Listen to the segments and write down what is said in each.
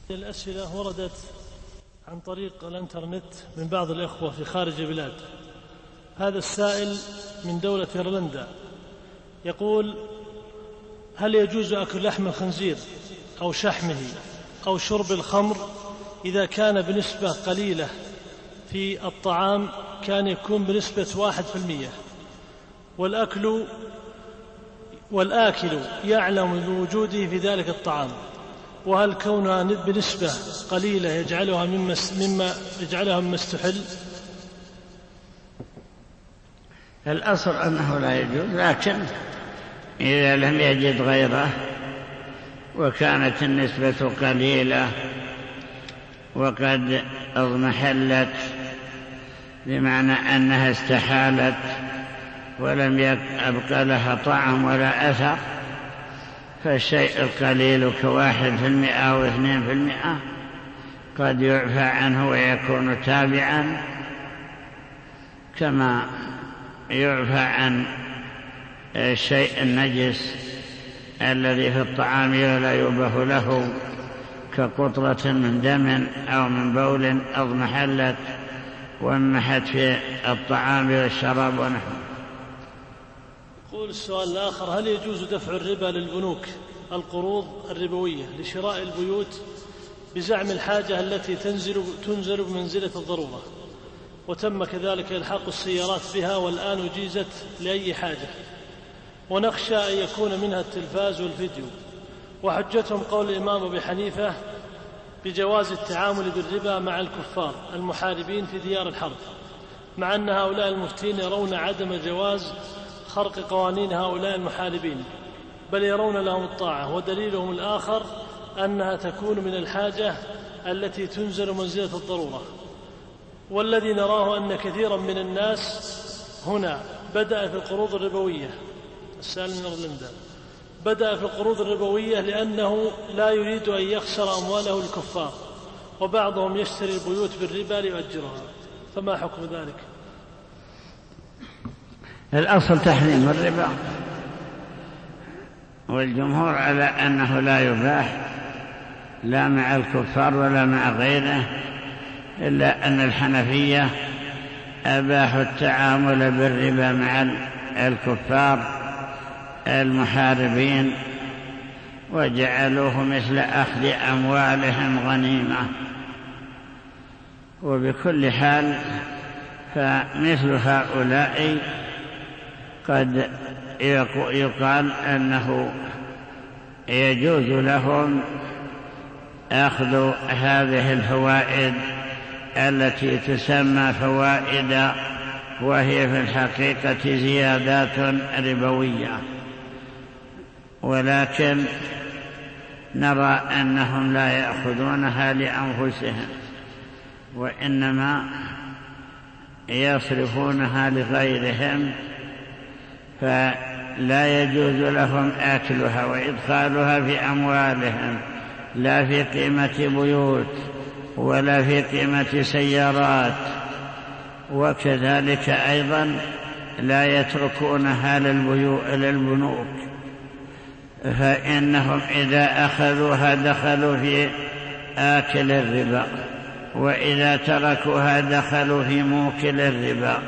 الأسئلة وردت عن طريق الانترنت من بعض الإخوة في خارج البلاد. هذا السائل من دولة إيرلندا يقول: هل يجوز أكل لحم الخنزير أو شحمه أو شرب الخمر إذا كان بنسبة قليلة في الطعام، كان يكون بنسبة 1%، والآكل يعلم بوجوده في ذلك الطعام، وهل كونها بنسبة قليلة يجعلها مما استحل؟ الأصل أنه لا يجوز، لكن إذا لم يجد غيره وكانت النسبة قليلة وقد اضمحلت بمعنى أنها استحالت ولم يبقى لها طعم ولا أثر، فالشيء القليل ك1% أو 2% قد يعفى عنه ويكون تابعا، كما يعفى عن الشيء النجس الذي في الطعام ولا يبه له، كقطرة من دم أو من بول اضمحلت وانمحت في الطعام والشراب ونحوه. يقول السؤال الآخر: هل يجوز دفع الربا للبنوك القروض الربوية لشراء البيوت بزعم الحاجة التي تنزل بمنزلة الضرورة، وتم كذلك إلحاق السيارات بها والآن أجيزت لأي حاجة، ونخشى أن يكون منها التلفاز والفيديو، وحجتهم قول الإمام أبي حنيفة بجواز التعامل بالربا مع الكفار المحاربين في ديار الحرب، مع أن هؤلاء المفتين يرون عدم جواز خرق قوانين هؤلاء المحاربين، بل يرون لهم الطاعة، ودليلهم الآخر أنها تكون من الحاجة التي تنزل منزلة الضرورة. والذي نراه أن كثيرا من الناس هنا بدأ في القروض الربوية، السائل من إيرلندا بدأ في القروض الربوية لأنه لا يريد أن يخسر أمواله الكفار، وبعضهم يشتري البيوت بالربا ليؤجرها، فما حكم ذلك؟ الأصل تحريم الربا، والجمهور على أنه لا يباح لا مع الكفار ولا مع غيره، إلا أن الحنفية أباحوا التعامل بالربا مع الكفار المحاربين وجعلوه مثل أخذ أموالهم غنيمة. وبكل حال فمثل هؤلاء قد يقال أنه يجوز لهم أخذ هذه الفوائد التي تسمى فوائد، وهي في الحقيقة زيادات ربوية، ولكن نرى أنهم لا يأخذونها لأنفسهم، وإنما يصرفونها لغيرهم، فلا يجوز لهم أكلها وإدخالها في أموالهم، لا في قيمة بيوت ولا في قيمة سيارات. وكذلك أيضا لا يتركونها للبنوك، فإنهم إذا أخذوها دخلوا في آكل الربا، وإذا تركوها دخلوا في موكل الربا،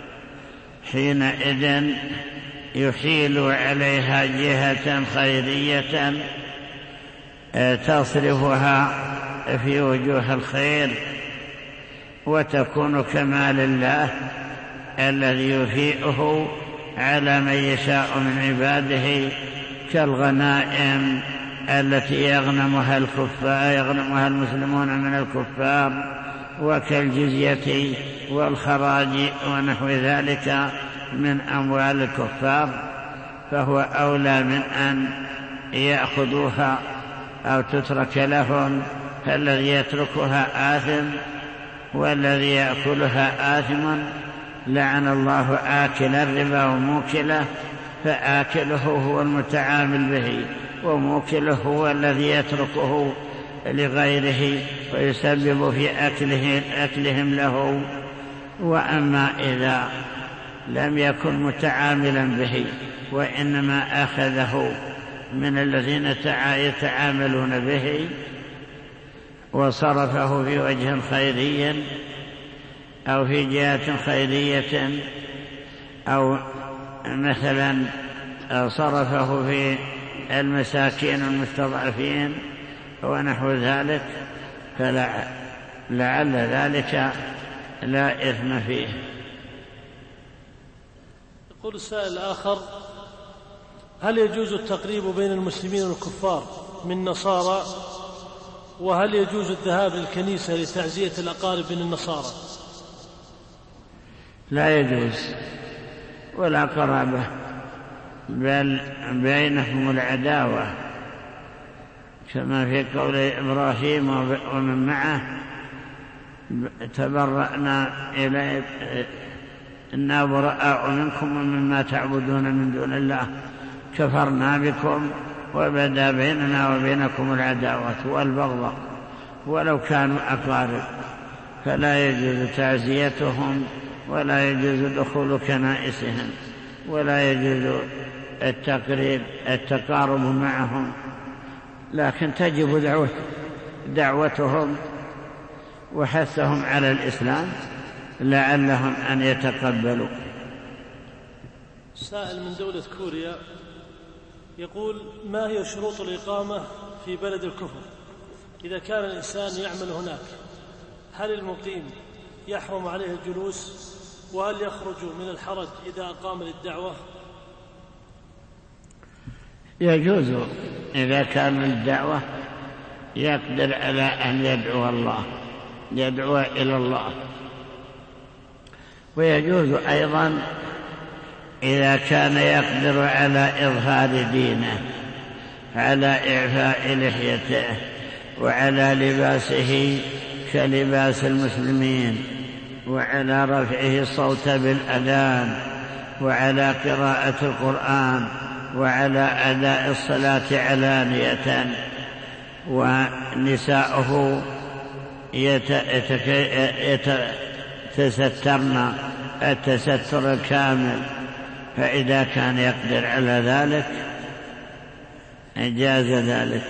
حينئذ يحيل عليها جهة خيرية تصرفها في وجوه الخير، وتكون كمال الله الذي يفيئه على من يشاء من عباده، كالغنائم التي يغنمها المسلمون من الكفار، وكالجزية والخراج ونحو ذلك من أموال الكفار، فهو أولى من أن يأخذوها أو تترك لهم، فالذي يتركها آثم والذي يأكلها آثم. لعن الله آكل الربا وموكله، فآكله هو المتعامل به، وموكله هو الذي يتركه لغيره ويسبب في أكلهم له. وأما إذا لم يكن متعاملا به وإنما أخذه من الذين يتعاملون به، وصرفه في وجه خيري أو في جهة خيرية، أو مثلا صرفه في المساكين المستضعفين ونحو ذلك، فلعل ذلك لا إثم فيه. يقول السائل الآخر: هل يجوز التقريب بين المسلمين والكفار من نصارى؟ وهل يجوز الذهاب للكنيسة لتعزية الأقارب من النصارى؟ لا يجوز، ولا قرابة، بل بينهم العداوة، كما في قول إبراهيم ومن معه: تبرأنا إليه إنا براء منكم ومما تعبدون من دون الله كفرنا بكم وبدا بيننا وبينكم العداوة والبغضاء ولو كانوا أقارب. فلا يجوز تعزيتهم، ولا يجوز دخول كنائسهم، ولا يجوز التقارب معهم، لكن تجب دعوتهم وحثهم على الإسلام لعلهم أن يتقبلوا. سائل من دولة كوريا يقول: ما هي شروط الإقامة في بلد الكفر؟ إذا كان الإنسان يعمل هناك، هل المقيم يحرم عليه الجلوس؟ وهل يخرج من الحرج إذا أقام للدعوة؟ يجوز إذا كان للدعوة يقدر على أن يدعو إلى الله، ويجوز أيضا إذا كان يقدر على إظهار دينه، على إعفاء لحيته، وعلى لباسه كلباس المسلمين، وعلى رفعه الصوت بالأذان، وعلى قراءة القرآن، وعلى أداء الصلاة علانية، ونساؤه يتسترن التستر الكامل. فإذا كان يقدر على ذلك جاز ذلك.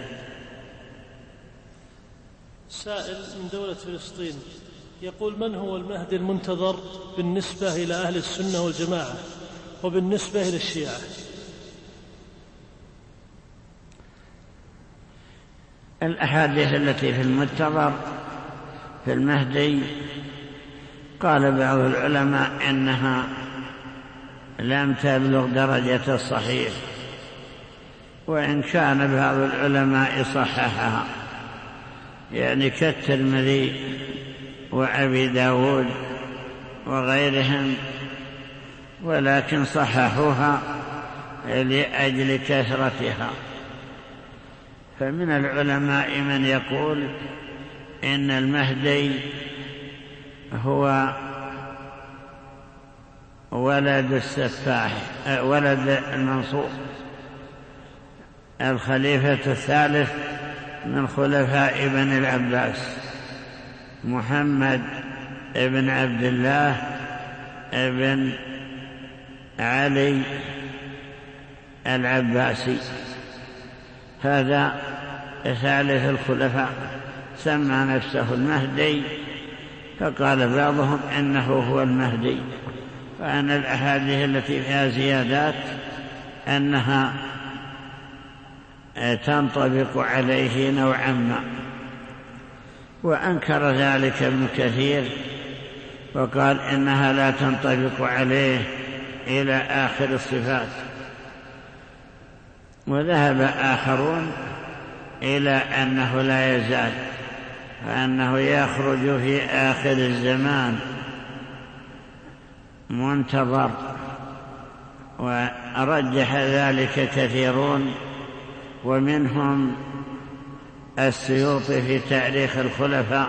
سائل من دولة فلسطين يقول: من هو المهدي المنتظر بالنسبة إلى أهل السنة والجماعة وبالنسبة إلى الشيعة؟ الأحاديث التي في المنتظر في المهدي قال بعض العلماء إنها لم تبلغ درجة الصحيح، وإن كان بعض العلماء صححها، يعني كالترمذي وأبي داود وغيرهم، ولكن صححوها لأجل كثرتها. فمن العلماء من يقول إن المهدي هو ولد السفاح، ولد المنصور، الخليفة الثالث من خلفاء بني العباس، محمد ابن عبد الله ابن علي العباسي، هذا ثالث الخلفاء، سمى نفسه المهدي، فقال بعضهم إنه هو المهدي. فأن الأحاديث التي فيها زيادات أنها تنطبق عليه نوعا ما، وأنكر ذلك ابن كثير وقال إنها لا تنطبق عليه إلى آخر الصفات. وذهب آخرون إلى أنه لا يزال، فأنه يخرج في آخر الزمان منتظر، ورجح ذلك كثيرون، ومنهم السيوطي في تاريخ الخلفاء.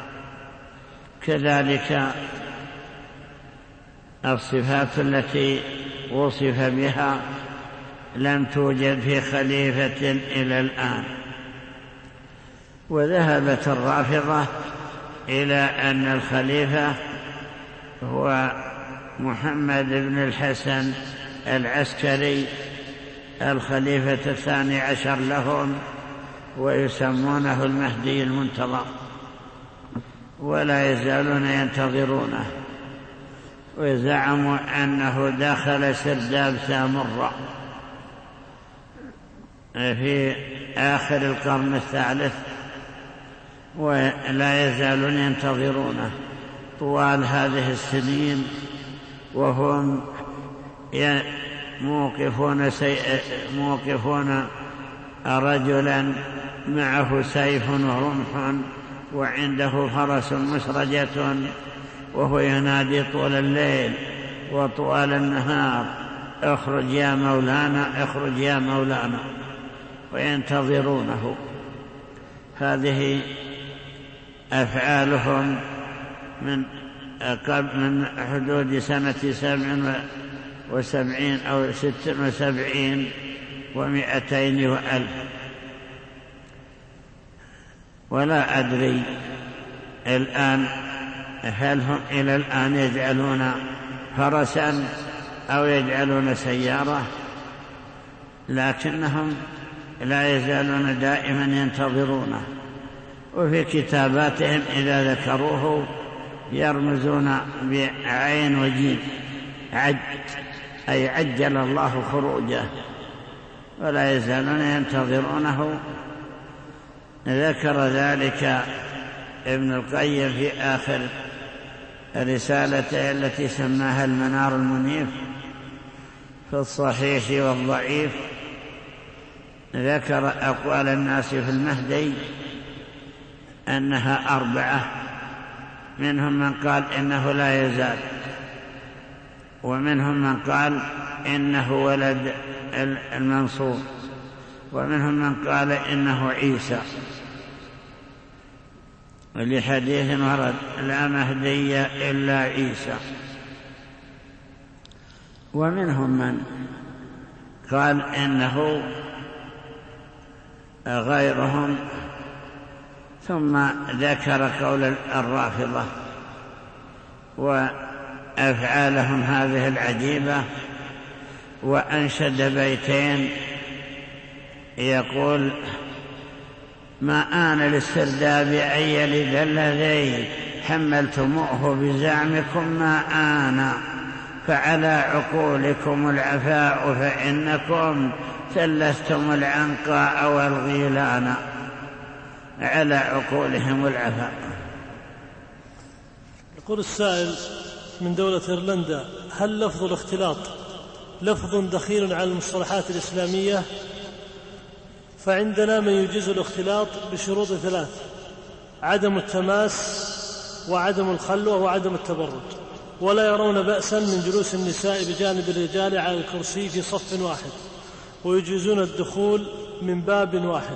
كذلك الصفات التي وصف بها لم توجد في خليفة إلى الآن. وذهبت الرافضة إلى أن الخليفة هو محمد بن الحسن العسكري، الخليفة 12 لهم، ويسمونه المهدي المنتظر، ولا يزالون ينتظرونه. وزعموا أنه دخل سرداب سامراء في آخر القرن الثالث، ولا يزالون ينتظرونه طوال هذه السنين، وهم موقفون رجلا معه سيف ورمح وعنده فرس مسرجة، وهو ينادي طول الليل وطوال النهار: اخرج يا مولانا، اخرج يا مولانا، وينتظرونه. هذه أفعالهم من حدود سنة 77 أو 76 و200 وألف. ولا أدري الآن هل هم إلى الآن يجعلون فرسا أو يجعلون سيارة، لكنهم لا يزالون دائما ينتظرونه. وفي كتاباتهم إذا ذكروه يرمزون بعين وجيم: عج، أي عجل الله خروجه، ولا يزالون ينتظرونه. ذكر ذلك ابن القيم في آخر رسالته التي سماها المنار المنيف في الصحيح والضعيف. ذكر أقوال الناس في المهدي أنها 4، منهم من قال إنه لا يزال، ومنهم من قال إنه ولد المنصور، ومنهم من قال إنه عيسى، ولحديث ورد: لا مهدي إلا عيسى. ومنهم من قال إنه غيرهم. ثم ذكر قول الرافضة وأفعالهم هذه العجيبة، وأنشد بيتين يقول: ما آن للسرداب أن يلد الذي حملتموه بزعمكم، ما آن فعلى عقولكم العفاء، فإنكم ثلثتم العنقاء والغيلان. على عقولهم العفاء. يقول السائل من دولة إيرلندا: هل لفظ الاختلاط لفظ دخيل على المصطلحات الإسلامية؟ فعندنا من يجيز الاختلاط بشروط 3: عدم التماس، وعدم الخلوة، وعدم التبرج، ولا يرون بأسا من جلوس النساء بجانب الرجال على الكرسي في صف واحد، ويجيزون الدخول من باب واحد.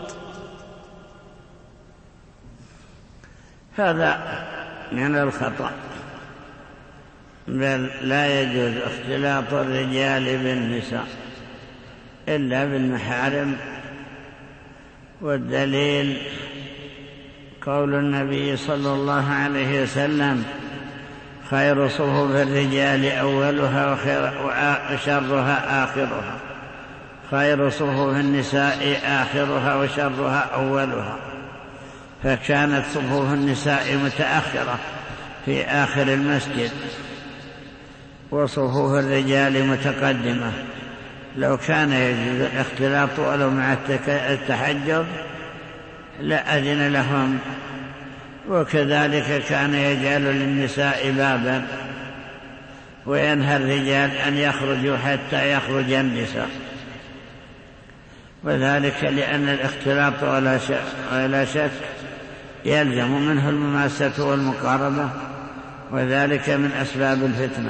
هذا من الخطأ، بل لا يجوز اختلاط الرجال بالنساء إلا بالمحارم. والدليل قول النبي صلى الله عليه وسلم: خير صفوف الرجال أولها وشرها آخرها، خير صفوف النساء آخرها وشرها أولها. فكانت صفوف النساء متأخرة في آخر المسجد، وصفوف الرجال متقدمة. لو كان يجوز الاختلاط ولو مع التحجب لأذن لهم، وكذلك كان يجعل للنساء بابا وينهى الرجال أن يخرجوا حتى يخرج النساء، وذلك لأن الاختلاط ولا شك يلزم منه المماسة والمقاربة، وذلك من أسباب الفتنة.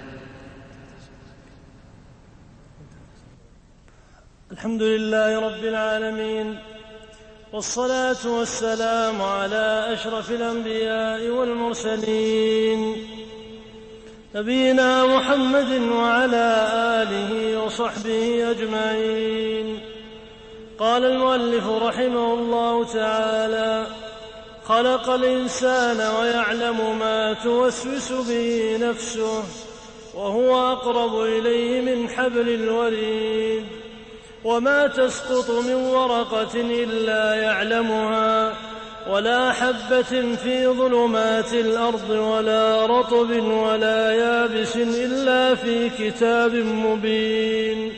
الحمد لله رب العالمين، والصلاة والسلام على أشرف الأنبياء والمرسلين، نبينا محمد وعلى آله وصحبه أجمعين. قال المؤلف رحمه الله تعالى: خلق الإنسان ويعلم ما توسوس به نفسه، وهو أقرب إليه من حبل الوريد. وما تسقط من ورقة إلا يعلمها ولا حبة في ظلمات الأرض ولا رطب ولا يابس إلا في كتاب مبين.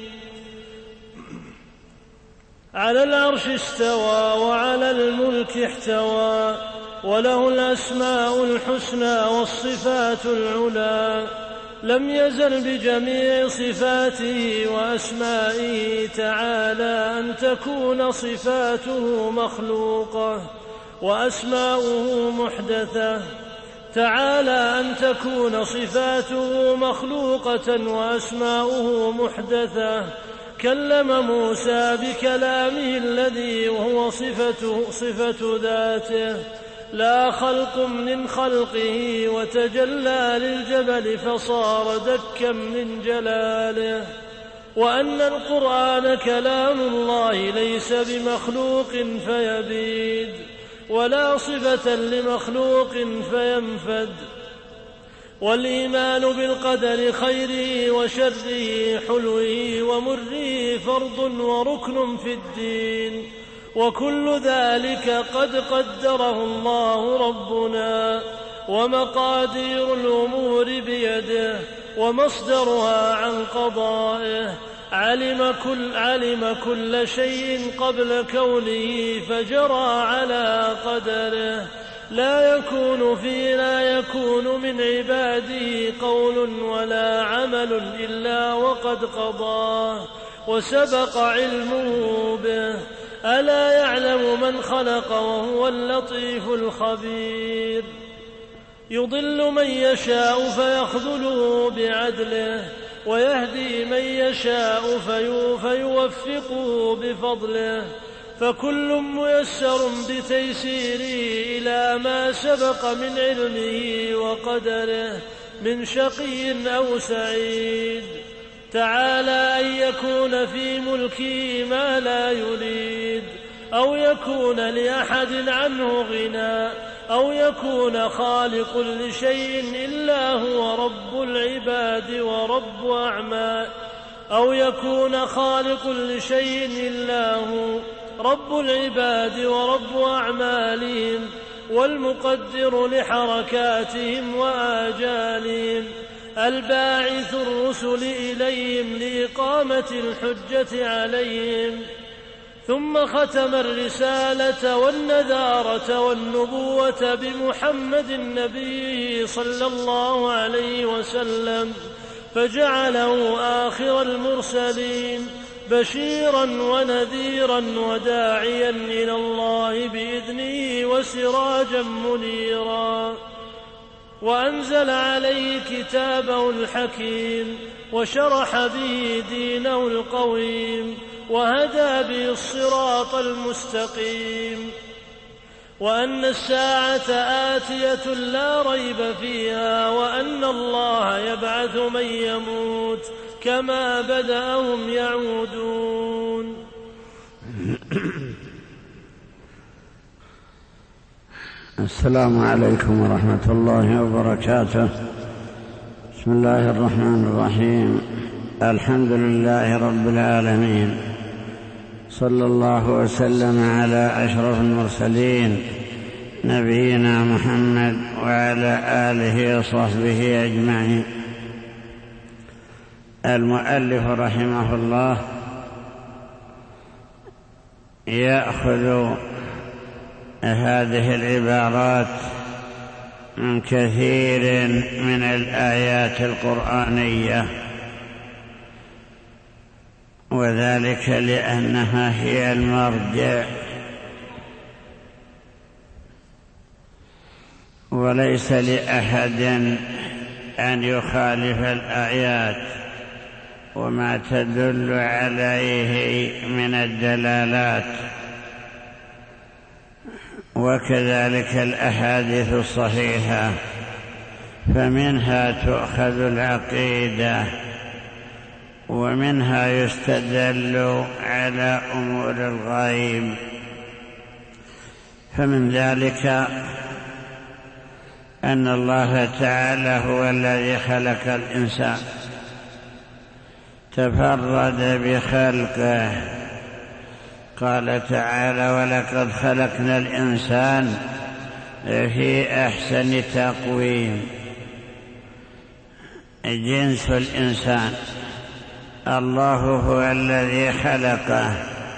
على العرش استوى وعلى الملك احتوى وله الأسماء الحسنى والصفات العلى. لم يزل بجميع صفاته وأسمائه تعالى أن تكون صفاته مخلوقة وأسماؤه محدثة. تعالى أن تكون صفاته مخلوقة وأسماؤه محدثة. كلم موسى بكلامه الذي هو صفة ذاته لا خلق من خلقه، وتجلى للجبل فصار دكا من جلاله. وأن القرآن كلام الله ليس بمخلوق فيبيد ولا صفة لمخلوق فينفد. والإيمان بالقدر خيره وشره حلوه ومره فرض وركن في الدين، وكل ذلك قد قدره الله ربنا، ومقادير الأمور بيده ومصدرها عن قضائه. علم كل شيء قبل كونه فجرى على قدره. لا يكون من عباده قول ولا عمل إلا وقد قضاه وسبق علمه به. ألا يعلم من خلق وهو اللطيف الخبير. يضل من يشاء فيخذله بعدله، ويهدي من يشاء فيوفقه بفضله. فكل ميسر بتيسيره إلى ما سبق من علمه وقدره، من شقي أو سعيد. تعالى أن يكون في ملكه ما لا يريد، أو يكون لأحد عنه غنى، أو يكون خالق لشيء إلا هو رب العباد ورب أعمال، أو يكون خالق لشيء إلا هو رب العباد ورب أعمالهم، والمقدر لحركاتهم وآجالهم، الباعث الرسل إليهم لإقامة الحجة عليهم. ثم ختم الرسالة والنذارة والنبوة بمحمد النبي صلى الله عليه وسلم، فجعله آخر المرسلين بشيرا ونذيرا وداعيا إلى الله بإذنه وسراجا منيرا. وأنزل عليه كتابه الحكيم، وشرح به دينه القويم، وهدى به الصراط المستقيم. وأن الساعة آتية لا ريب فيها، وأن الله يبعث من يموت كما بدأهم يعودون. السلام عليكم ورحمة الله وبركاته. بسم الله الرحمن الرحيم. الحمد لله رب العالمين، صلى الله وسلم على أشرف المرسلين نبينا محمد وعلى آله وصحبه أجمعين. المؤلف رحمه الله يأخذ هذه العبارات من كثير من الآيات القرآنية، وذلك لأنها هي المرجع، وليس لأحد أن يخالف الآيات وما تدل عليه من الدلالات، وكذلك الأحاديث الصحيحة، فمنها تؤخذ العقيدة، ومنها يستدل على أمور الغيب. فمن ذلك أن الله تعالى هو الذي خلق الإنسان، تفرد بخلقه قال تعالى: ولقد خلقنا الإنسان في أحسن تقويم. جنس الإنسان الله هو الذي خلقه،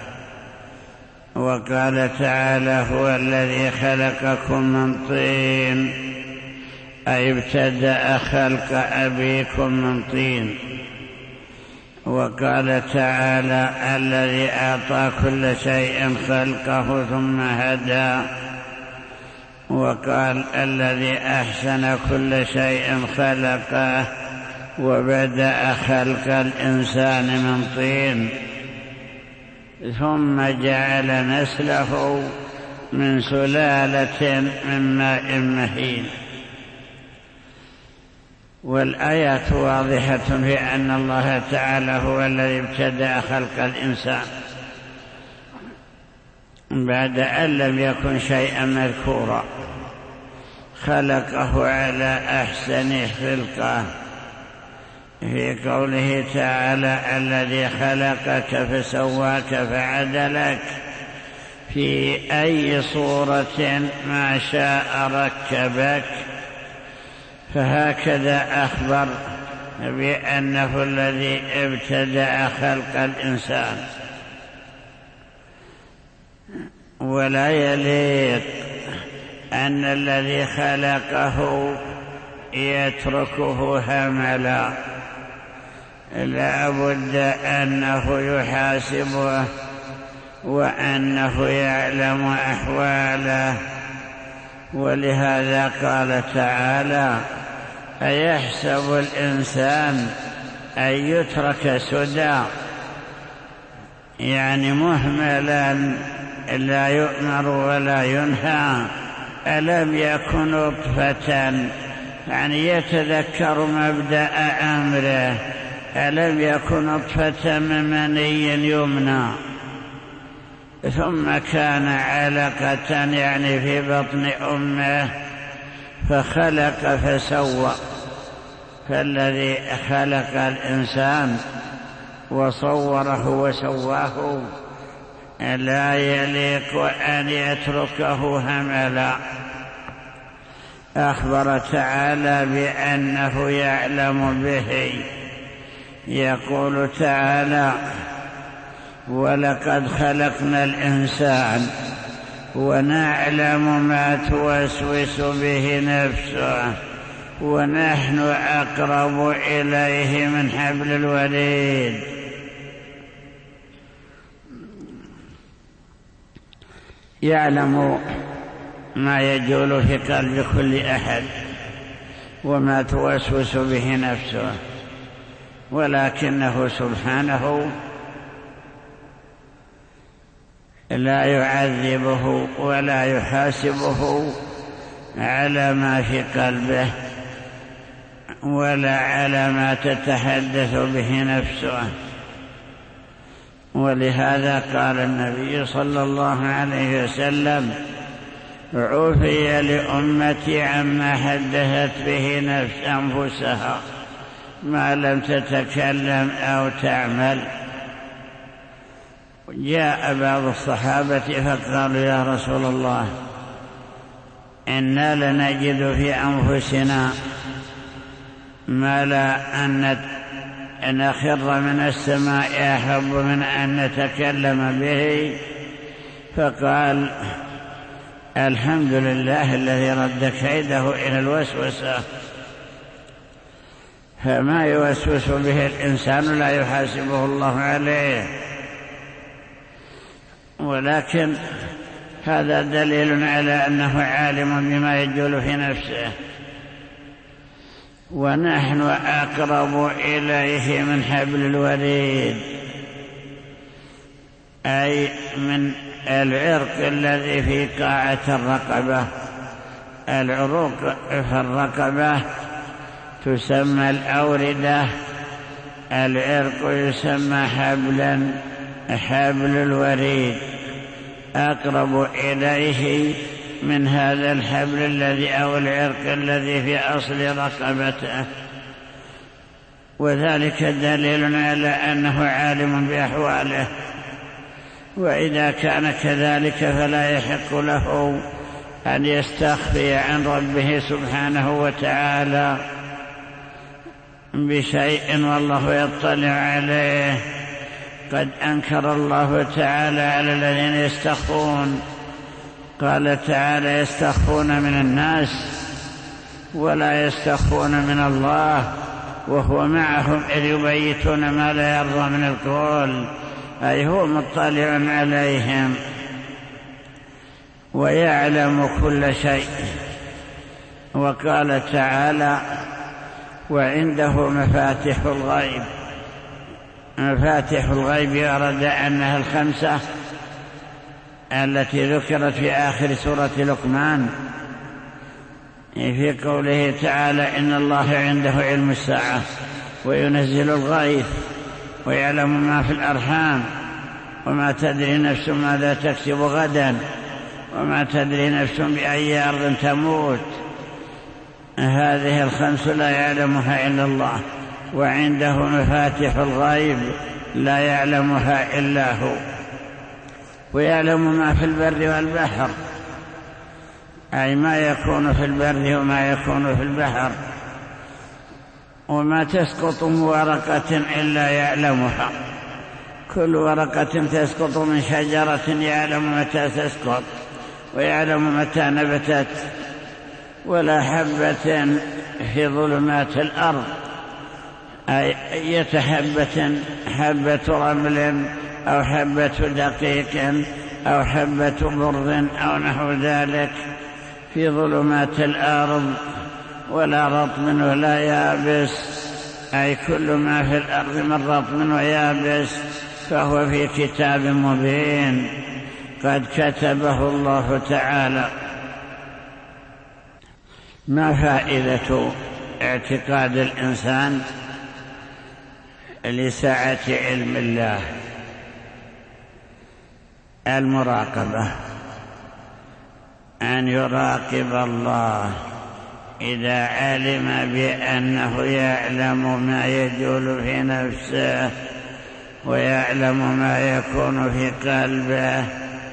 وقال تعالى: هو الذي خلقكم من طين، أي ابتدأ خلق أبيكم من طين. وقال تعالى: الذي أعطى كل شيء خلقه ثم هدى. وقال: الذي أحسن كل شيء خلقه وبدأ خلق الإنسان من طين، ثم جعل نسله من سلالة من ماء مهين. والآيات واضحة في أن الله تعالى هو الذي ابتدأ خلق الإنسان بعد أن لم يكن شيئا مذكورا، خلقه على أحسن خلقه في قوله تعالى: الذي خلقك فسواك فعدلك في أي صورة ما شاء ركبك. فهكذا أخبر بأنه الذي ابتدأ خلق الإنسان. ولا يليق أن الذي خلقه يتركه هملا، لا بد أنه يحاسبه وأنه يعلم أحواله. ولهذا قال تعالى: أيحسب الإنسان أن يترك سدى، يعني مهملا لا يؤمر ولا ينهى. ألم يكن نطفة، يعني يتذكر مبدأ أمره. ألم يكن نطفة من مني يمنى ثم كان علقة، يعني في بطن أمه، فخلق فسوى. فالذي خلق الإنسان وصوره وسواه لا يليق أن يتركه هملا. أخبر تعالى بأنه يعلم به. يقول تعالى: ولقد خلقنا الإنسان ونعلم ما توسوس به نفسه ونحن أقرب إليه من حبل الوريد. يعلم ما يجول في قلب كل أحد وما توسوس به نفسه، ولكنه سبحانه لا يعذبه ولا يحاسبه على ما في قلبه ولا على ما تتحدث به نفسه. ولهذا قال النبي صلى الله عليه وسلم: عفي لأمتي عما حدثت به أنفسها ما لم تتكلم أو تعمل. جاء بعض الصحابة فقالوا: يا رسول الله، إنا لنجد في أنفسنا ما لا أن نخر من السماء أحب من أن نتكلم به. فقال: الحمد لله الذي رد كيده إلى الوسوسة. فما يوسوس به الإنسان لا يحاسبه الله عليه، ولكن هذا دليل على أنه عالم بما يجول في نفسه. ونحن أقرب إليه من حبل الوريد، أي من العرق الذي في قاعة الرقبة. العروق في الرقبة تسمى الأوردة، العرق يسمى حبل الوريد. أقرب إليه من هذا الحبل الذي أو العرق الذي في أصل رقبته. وذلك دليل على أنه عالم بأحواله وإذا كان كذلك فلا يحق له أن يستخفي عن ربه سبحانه وتعالى بشيء والله يطلع عليه. قد أنكر الله تعالى على الذين يستخفون، قال تعالى: يستخفون من الناس ولا يستخفون من الله وهو معهم إذ يبيتون ما لا يرضى من القول، أي هو مطلع عليهم ويعلم كل شيء. وقال تعالى: وعنده مفاتح الغيب. مفاتح الغيب أراد أنها الخمسة التي ذكرت في آخر سورة لقمان في قوله تعالى: إن الله عنده علم الساعة وينزل الغيث ويعلم ما في الأرحام وما تدري نفس ماذا تكسب غدا وما تدري نفس بأي أرض تموت. هذه الخمس لا يعلمها إلا الله، وعنده مفاتح الغيب لا يعلمها إلا هو، ويعلم ما في البر والبحر، أي ما يكون في البر وما يكون في البحر، وما تسقط من ورقة إلا يعلمها. كل ورقة تسقط من شجرة يعلم متى تسقط ويعلم متى نبتت، ولا حبة في ظلمات الأرض، أي حبة رمل أو حبة دقيق أو حبة برد أو نحو ذلك في ظلمات الأرض، ولا رطب ولا يابس، أي كل ما في الأرض من رطب ويابس فهو في كتاب مبين قد كتبه الله تعالى. ما فائدة اعتقاد الإنسان لسعة علم الله؟ المراقبة، أن يراقب الله إذا علم بأنه يعلم ما يجول في نفسه ويعلم ما يكون في قلبه،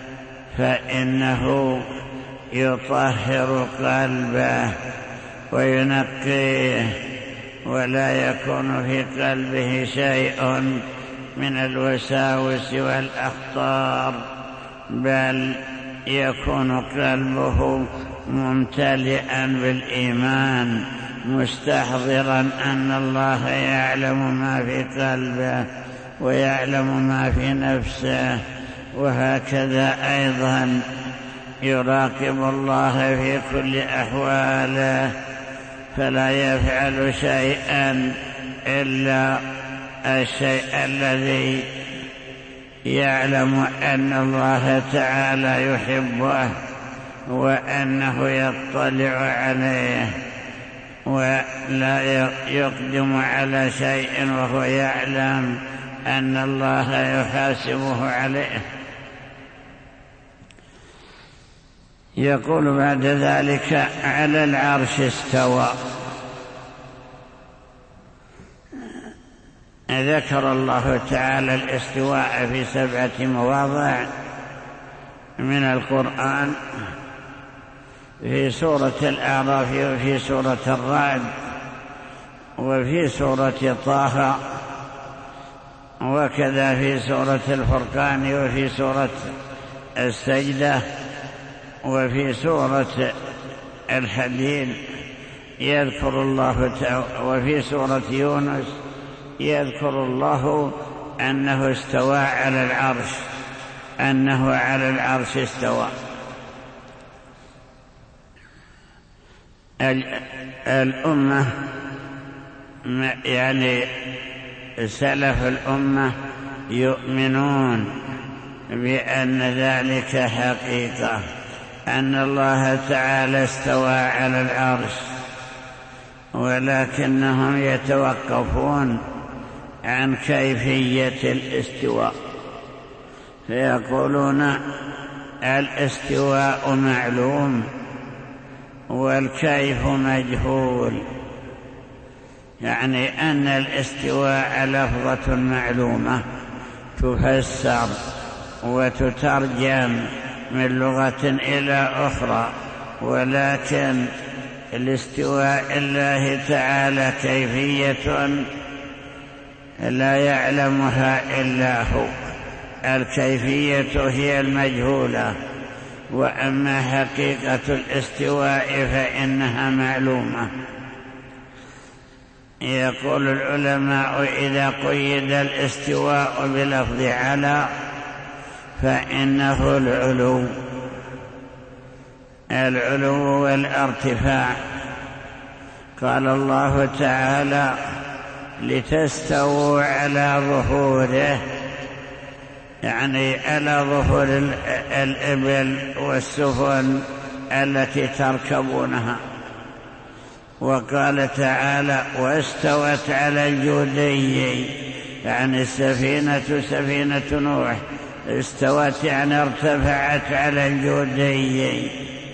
فإنه يطهر قلبه وينقيه، ولا يكون في قلبه شيء من الوساوس والأخطار، بل يكون قلبه ممتلئا بالإيمان مستحضرا أن الله يعلم ما في قلبه ويعلم ما في نفسه. وهكذا أيضا يراقب الله في كل أحواله، فلا يفعل شيئا إلا الشيء الذي يعلم أن الله تعالى يحبه وأنه يطلع عليه، ولا يقدم على شيء وهو يعلم أن الله يحاسبه عليه. يقول بعد ذلك: على العرش استوى. ذكر الله تعالى الاستواء في 7 مواضع من القرآن، في سورة الأعراف وفي سورة الرعد وفي سورة طه، وكذا في سورة الفرقان وفي سورة السجدة وفي سورة الحديد يذكر الله وفي سورة يونس يذكر الله أنه استوى على العرش، أنه على العرش استوى. الأمة يعني سلف الأمة يؤمنون بأن ذلك حقيقة، أن الله تعالى استوى على العرش، ولكنهم يتوقفون عن كيفية الاستواء، فيقولون الاستواء معلوم والكيف مجهول، يعني أن الاستواء لفظة معلومة تفسر وتترجم من لغة إلى أخرى، ولكن الاستواء الله تعالى كيفية لا يعلمها إلا هو، الكيفية هي المجهولة، وأما حقيقة الاستواء فإنها معلومة. يقول العلماء: إذا قيد الاستواء بلفظ على فإنه العلو والارتفاع. قال الله تعالى: لتستووا على ظهوره، يعني على ظهور الإبل والسفن التي تركبونها. وقال تعالى: واستوت على الجودي، يعني سفينة نوح استوت يعني ارتفعت على الجودي.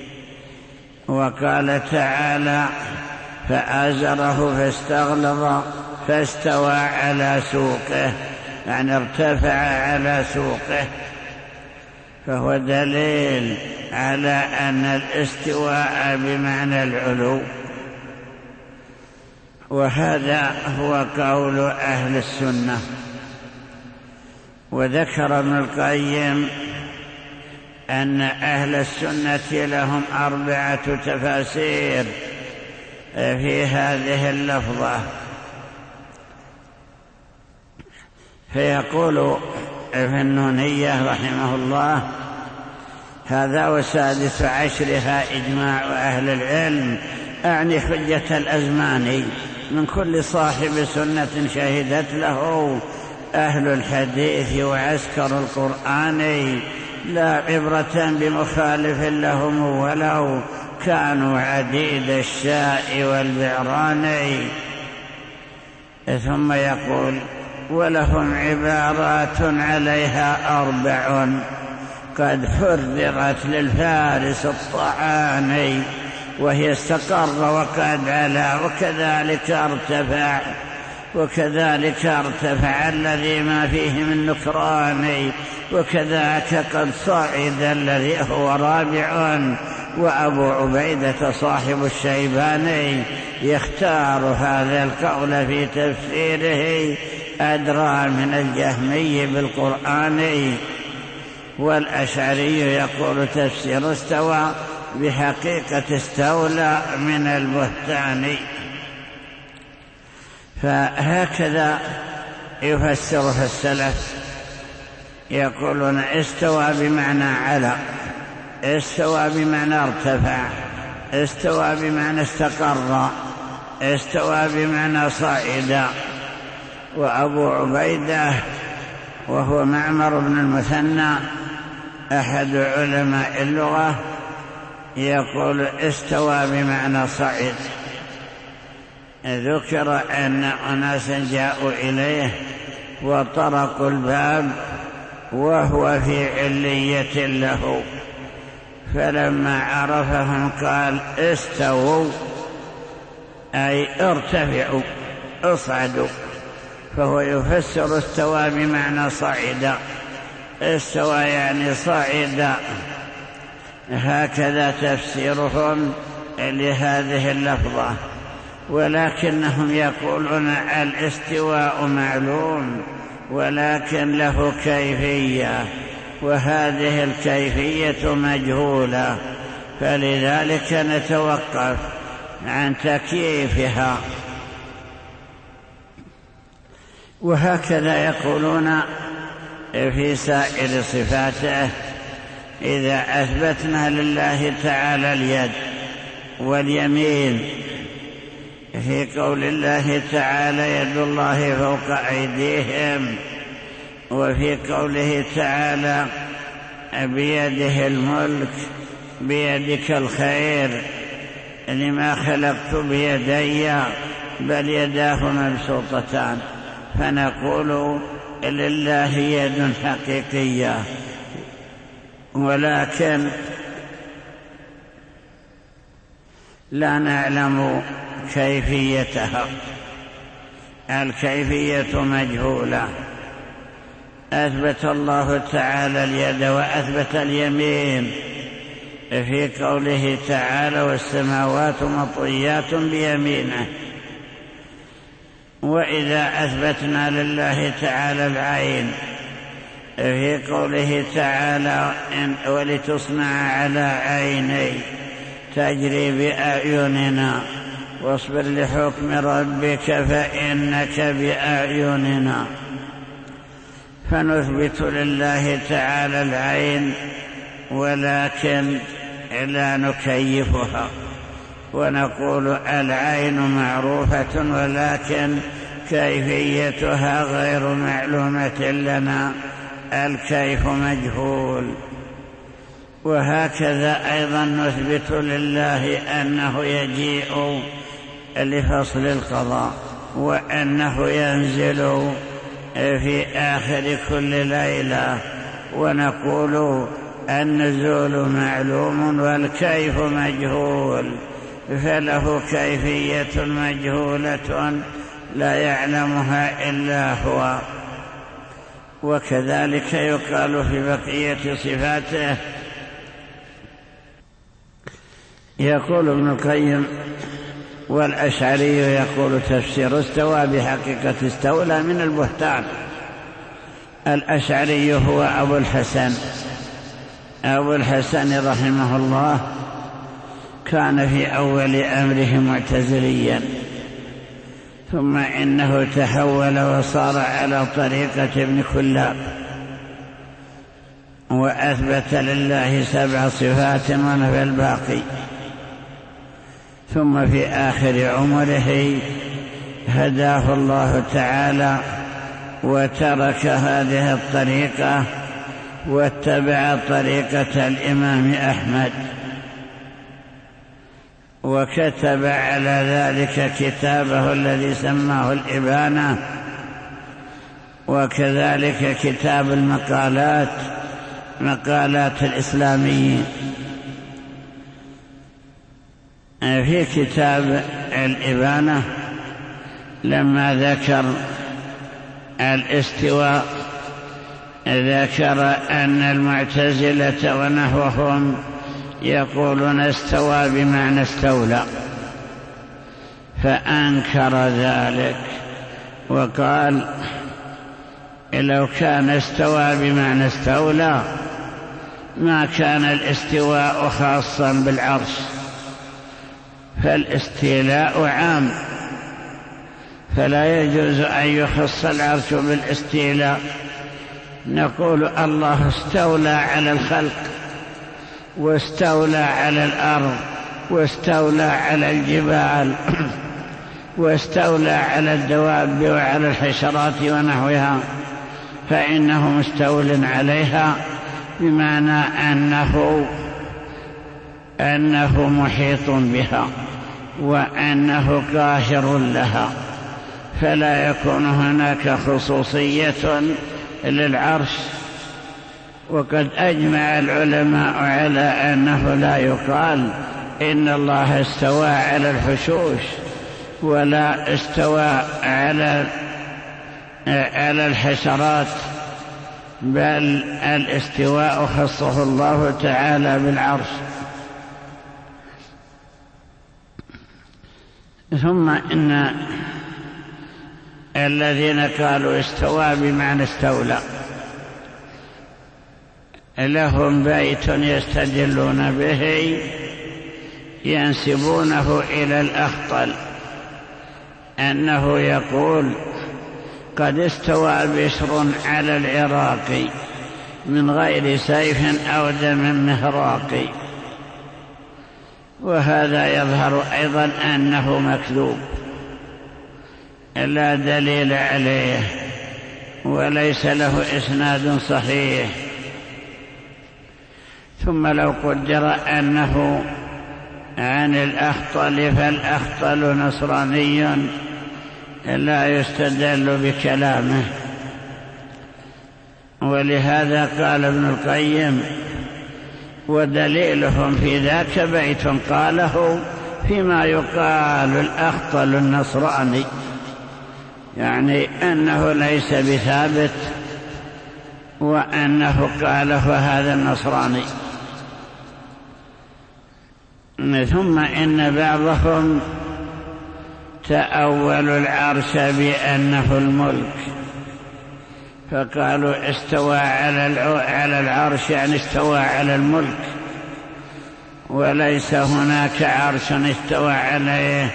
وقال تعالى: فآزره فاستغلظ فاستوى على سوقه، يعني ارتفع على سوقه. فهو دليل على أن الاستواء بمعنى العلو، وهذا هو قول أهل السنة. وذكر ابن القيم أن أهل السنة لهم 4 تفاسير في هذه اللفظة. فيقول في النونية رحمه الله: هذا وسادس عشرها إجماع أهل العلم، أعني حجة الأزمان، من كل صاحب سنة شهدت له أهل الحديث وعسكر القرآن، لا عبرة بمخالف لهم ولو كانوا عديد الشاء والبعران. ثم يقول: ولهم عبارات عليها 4 قد فرغت للفارس الطعان، وهي استقر وقد علا وكذلك ارتفع الذي ما فيه من نكران، وكذاك قد صعد الذي هو رابع. وأبو عبيدة صاحب الشيباني يختار هذا القول في تفسيره أدرى من الجهمي بالقرآن. والأشعري يقول: تفسير استوى بحقيقة استولى من البهتان. فهكذا يفسرها السلف، يقولون: استوى بمعنى على، استوى بمعنى ارتفع، استوى بمعنى استقر، استوى بمعنى صعد. وأبو عبيدة وهو معمر بن المثنى أحد علماء اللغة يقول: استوى بمعنى صعد. ذكر أن أناسا جاءوا إليه وطرقوا الباب وهو في علية له، فلما عرفهم قال: استووا، أي ارتفعوا اصعدوا. فهو يفسر استوى بمعنى صعد، استوى يعني صعد. هكذا تفسيرهم لهذه اللفظة. ولكنهم يقولون: الاستواء معلوم ولكن له كيفية، وهذه الكيفية مجهولة، فلذلك نتوقف عن تكييفها. وهكذا يقولون في سائر صفاته: إذا أثبتنا لله تعالى اليد واليمين في قول الله تعالى: يد الله فوق أيديهم، وفي قوله تعالى: بيده الملك بيدك الخير، لما خلقت بيدي بل يداه مبسوطتان، فنقول لله يد حقيقية، ولكن لا نعلم كيفيتها، الكيفية مجهولة. أثبت الله تعالى اليد وأثبت اليمين في قوله تعالى والسماوات مطويات بيمينه. وإذا أثبتنا لله تعالى العين في قوله تعالى ولتصنع على عيني تجري بأعيننا واصبر لحكم ربك فإنك بأعيننا، فنثبت لله تعالى العين ولكن لا نكيفها ونقول العين معروفة ولكن كيفيتها غير معلومة لنا، الكيف مجهول. وهكذا أيضا نثبت لله أنه يجيء لفصل القضاء وأنه ينزل في آخر كل ليلة، ونقول النزول معلوم والكيف مجهول، فله كيفية مجهولة لا يعلمها إلا هو. وكذلك يقال في بقية صفاته. يقول ابن القيم والأشعري يقول تفسير استوى بحقيقة استولى من البهتان. الأشعري هو أبو الحسن رحمه الله، كان في أول أمره معتزليا، ثم إنه تحول وصار على طريقة ابن كلاب، وأثبت لله 7 صفات ونفى الباقي. ثم في آخر عمره هداه الله تعالى وترك هذه الطريقة واتبع طريقة الإمام أحمد، وكتب على ذلك كتابه الذي سماه الإبانة، وكذلك كتاب مقالات الإسلاميين. في كتاب الإبانة لما ذكر الاستواء ذكر أن المعتزلة ونحوهم يقولون استوى بمعنى استولى، فأنكر ذلك وقال لو كان استوى بمعنى استولى ما كان الاستواء خاصا بالعرش، فالاستيلاء عام، فلا يجوز أن يخص العرش بالاستيلاء. نقول الله استولى على الخلق واستولى على الأرض واستولى على الجبال واستولى على الدواب وعلى الحشرات ونحوها، فإنه مستول عليها بمعنى أنه محيط بها وأنه قاهر لها، فلا يكون هناك خصوصية للعرش. وقد أجمع العلماء على أنه لا يقال إن الله استوى على الحشوش ولا استوى على الحشرات، بل الاستواء خصه الله تعالى بالعرش. ثم إن الذين قالوا استوى بمعنى استولى لهم بيت يستدلون به ينسبونه إلى الأخطل، أنه يقول قد استوى بشر على العراق من غير سيف أو دم مهراق، وهذا يظهر أيضا أنه مكذوب لا دليل عليه وليس له إسناد صحيح. ثم لو قدر أنه عن الأخطل فالأخطل نصراني لا يستدل بكلامه. ولهذا قال ابن القيم ودليلهم في ذاك بيت قاله فيما يقال الأخطل النصراني، يعني أنه ليس بثابت وأنه قال فهذا النصراني. ثم إن بعضهم تأولوا العرش بأنه الملك، فقالوا استوى على العرش، يعني استوى على الملك، وليس هناك عرش استوى عليه،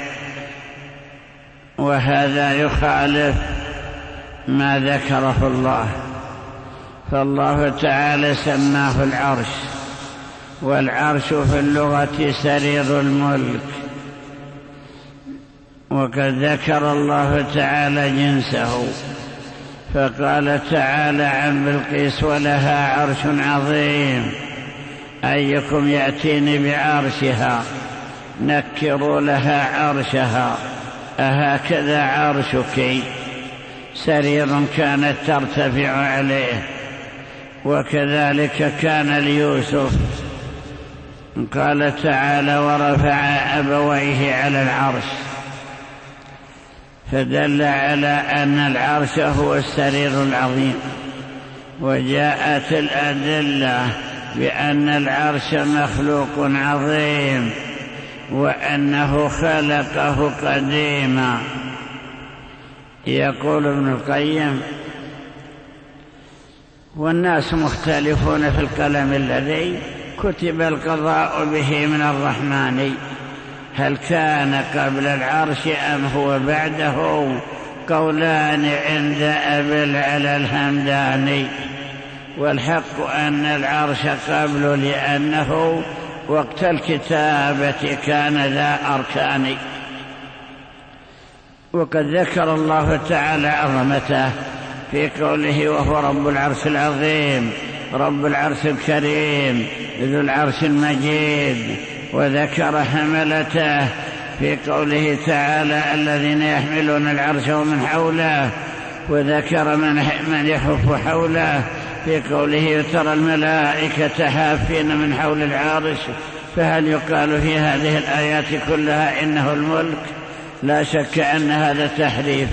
وهذا يخالف ما ذكره الله. فالله تعالى سماه العرش، والعرش في اللغة سرير الملك، وقد ذكر الله تعالى جنسه، فقال تعالى عن بلقيس ولها عرش عظيم أيكم يأتيني بعرشها، نكروا لها عرشها أهكذا عرشك، سرير كانت ترتفع عليه. وكذلك كان ليوسف، قال تعالى ورفع أبويه على العرش، فدل على أن العرش هو السرير العظيم. وجاءت الأدلة بأن العرش مخلوق عظيم، وأنه خلقه قديما. يقول ابن القيم والناس مختلفون في القلم الذي كتب القضاء به من الرحمن، هل كان قبل العرش أم هو بعده؟ قولان عند أبي العلا الهمداني، والحق أن العرش قبل، لأنه وقت الكتابة كان ذا أركان. وقد ذكر الله تعالى عظمته في قوله وهو رب العرش العظيم، رب العرش الكريم، ذو العرش المجيد. وذكر حملته في قوله تعالى الذين يحملون العرش ومن حوله، وذكر من يحف حوله في قوله ترى الملائكة حافين من حول العرش. فهل يقال في هذه الآيات كلها إنه الملك؟ لا شك أن هذا تحريف.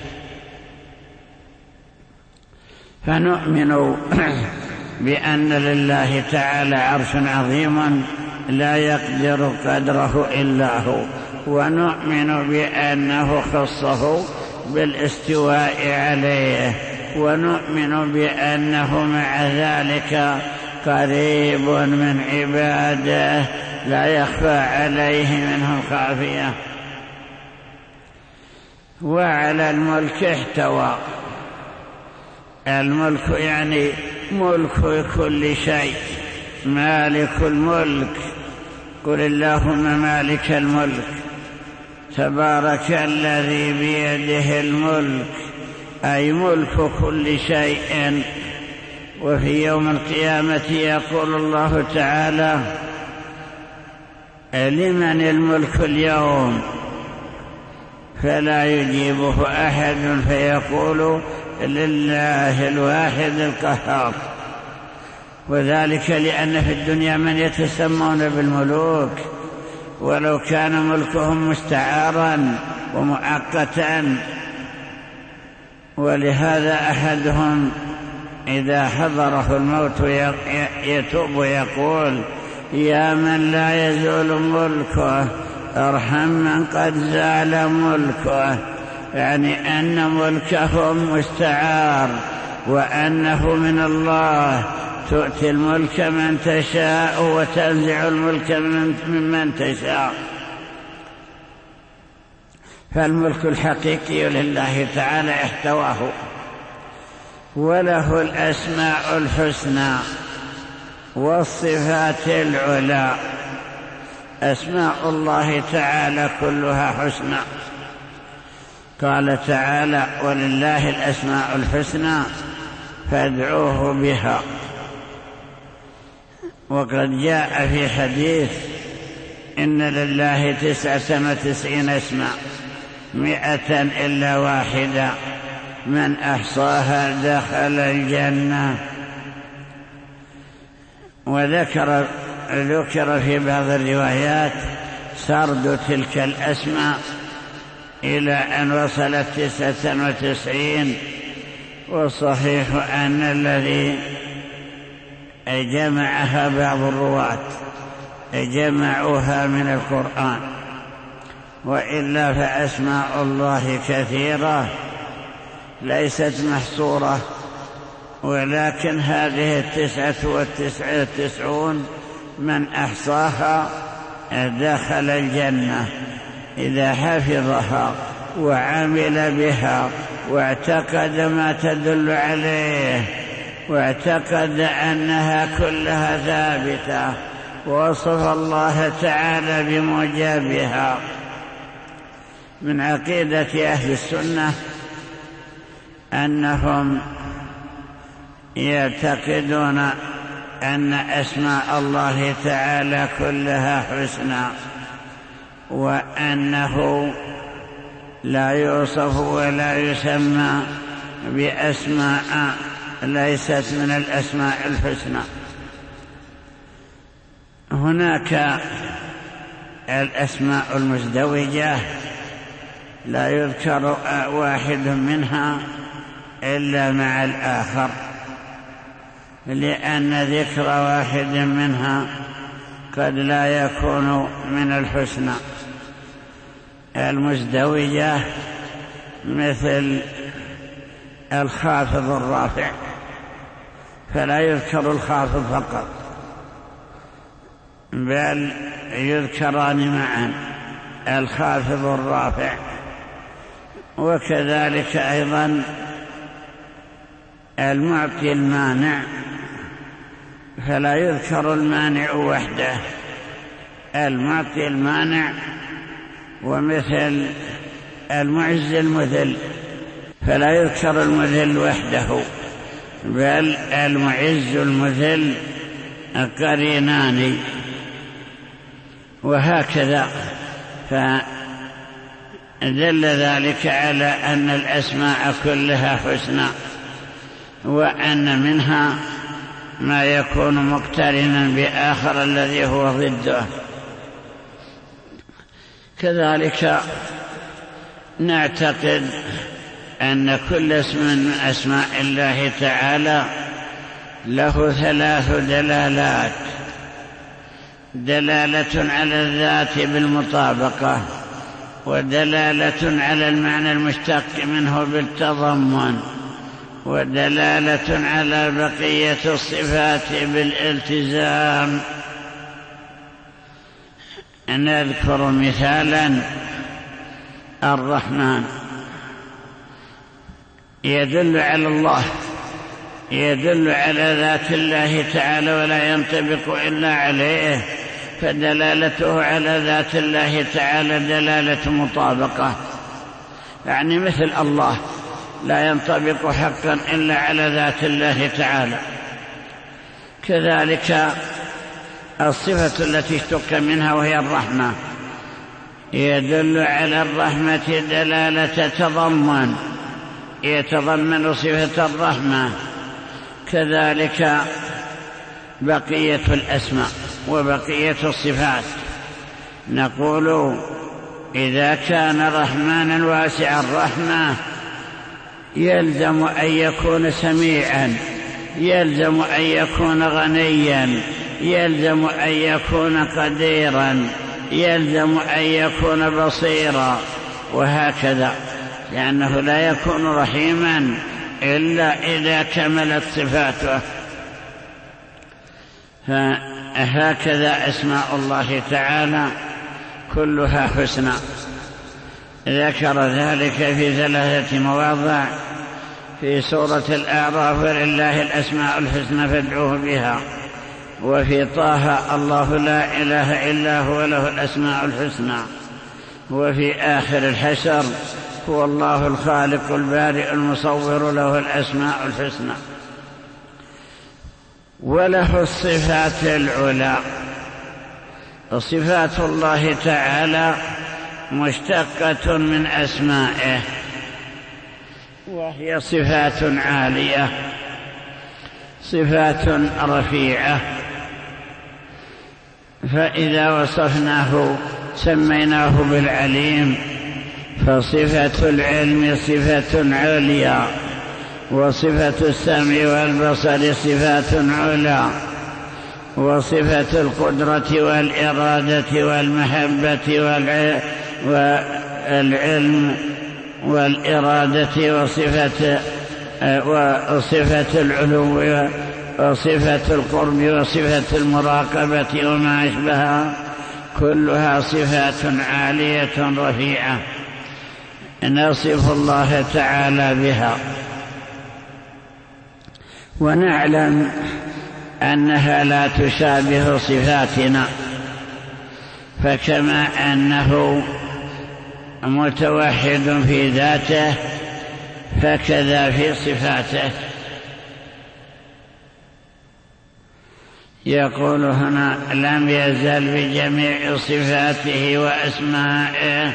فنؤمن بأن لله تعالى عرش عظيم لا يقدر قدره إلا هو، ونؤمن بأنه خصه بالاستواء عليه، ونؤمن بأنه مع ذلك قريب من عباده لا يخفى عليه منهم خافية. وعلى الملك احتوى، الملك يعني ملك كل شيء، مالك الملك. قل اللهم مالك الملك تبارك الذي بيده الملك، أي ملك كل شيء. وفي يوم القيامة يقول الله تعالى لمن الملك اليوم، فلا يجيبه أحد فيقول لله الواحد القهار. وذلك لأن في الدنيا من يتسمون بالملوك، ولو كان ملكهم مستعارا ومؤقتا. ولهذا أحدهم إذا حضره الموت يتوب ويقول يا من لا يزول ملكه ارحم من قد زال ملكه، يعني أن ملكهم مستعار، وأنه من الله تؤتي الملك من تشاء وتنزع الملك ممن تشاء. فالملك الحقيقي لله تعالى احتواه، وله الأسماء الحسنى والصفات العلى. أسماء الله تعالى كلها حسنى، قال تعالى ولله الأسماء الحسنى فادعوه بها. وقد جاء في حديث إن لله 99 اسما 100 إلا واحدة من أحصاها دخل الجنة. وذكر في بعض الروايات سرد تلك الأسماء إلى أن وصلت 99، والصحيح أن الذي جمعها بعض الرواة جمعوها من القرآن، وإلا فأسماء الله كثيرة ليست محصورة، ولكن هذه 99 من أحصاها دخل الجنة إذا حفظها وعمل بها واعتقد ما تدل عليه، واعتقد أنها كلها ثابتة، ووصف الله تعالى بموجبها. من عقيدة أهل السنة أنهم يعتقدون أن أسماء الله تعالى كلها حسنى، وأنه لا يوصف ولا يسمى بأسماء ليست من الأسماء الحسنى. هناك الأسماء المزدوجة لا يذكر واحد منها إلا مع الآخر، لأن ذكر واحد منها قد لا يكون من الحسنى. المزدوجة مثل الخافض الرافع، فلا يذكر الخافض فقط بل يذكران معا، الخافض الرافع. وكذلك أيضا المعطي المانع، فلا يذكر المانع وحده، المعطي المانع. ومثل المعز المذل، فلا يذكر المذل وحده بل المعز المذل قرينان، وهكذا. فدل ذلك على أن الأسماء كلها حسنى، وأن منها ما يكون مقترنا بآخر الذي هو ضده. كذلك نعتقد أن كل اسم من أسماء الله تعالى له 3 دلالات: دلالة على الذات بالمطابقة، ودلالة على المعنى المشتق منه بالتضمن، ودلالة على بقية الصفات بالالتزام. نذكر مثالا: الرحمن يدل على الله، يدل على ذات الله تعالى ولا ينطبق إلا عليه، فدلالته على ذات الله تعالى دلالة مطابقة، يعني مثل الله لا ينطبق حقا إلا على ذات الله تعالى. كذلك الصفة التي اشتق منها وهي الرحمة يدل على الرحمة دلالة تضمن، يتضمن صفة الرحمة. كذلك بقية الأسماء وبقية الصفات، نقول إذا كان رحمانا واسع الرحمة يلزم أن يكون سميعا، يلزم أن يكون غنيا، يلزم أن يكون قديرا، يلزم أن يكون بصيرا، وهكذا، لأنه لا يكون رحيما إلا إذا كملت صفاته. فهكذا أسماء الله تعالى كلها حسنى. ذكر ذلك في 3 مواضع في سورة الأعراف: ولله الأسماء الحسنى فادعوه بها. وفي طه: الله لا إله إلا هو له الأسماء الحسنى. وفي آخر الحشر: هو الله الخالق البارئ المصور له الأسماء الحسنى. وله الصفات العلى. صفات الله تعالى مشتقة من أسمائه، وهي صفات عالية، صفات رفيعة. فإذا وصفناه سميناه بالعليم، فصفة العلم صفة عليا، وصفة السمع والبصر صفات على، وصفة القدرة والإرادة والمحبة والعلم والإرادة وصفة العلو وصفة القرب وصفة المراقبة وما أشبهها، كلها صفات عالية رفيعة نصف الله تعالى بها، ونعلم أنها لا تشابه صفاتنا، فكما أنه متوحد في ذاته فكذا في صفاته. يقول هنا لم يزل بجميع صفاته وأسمائه،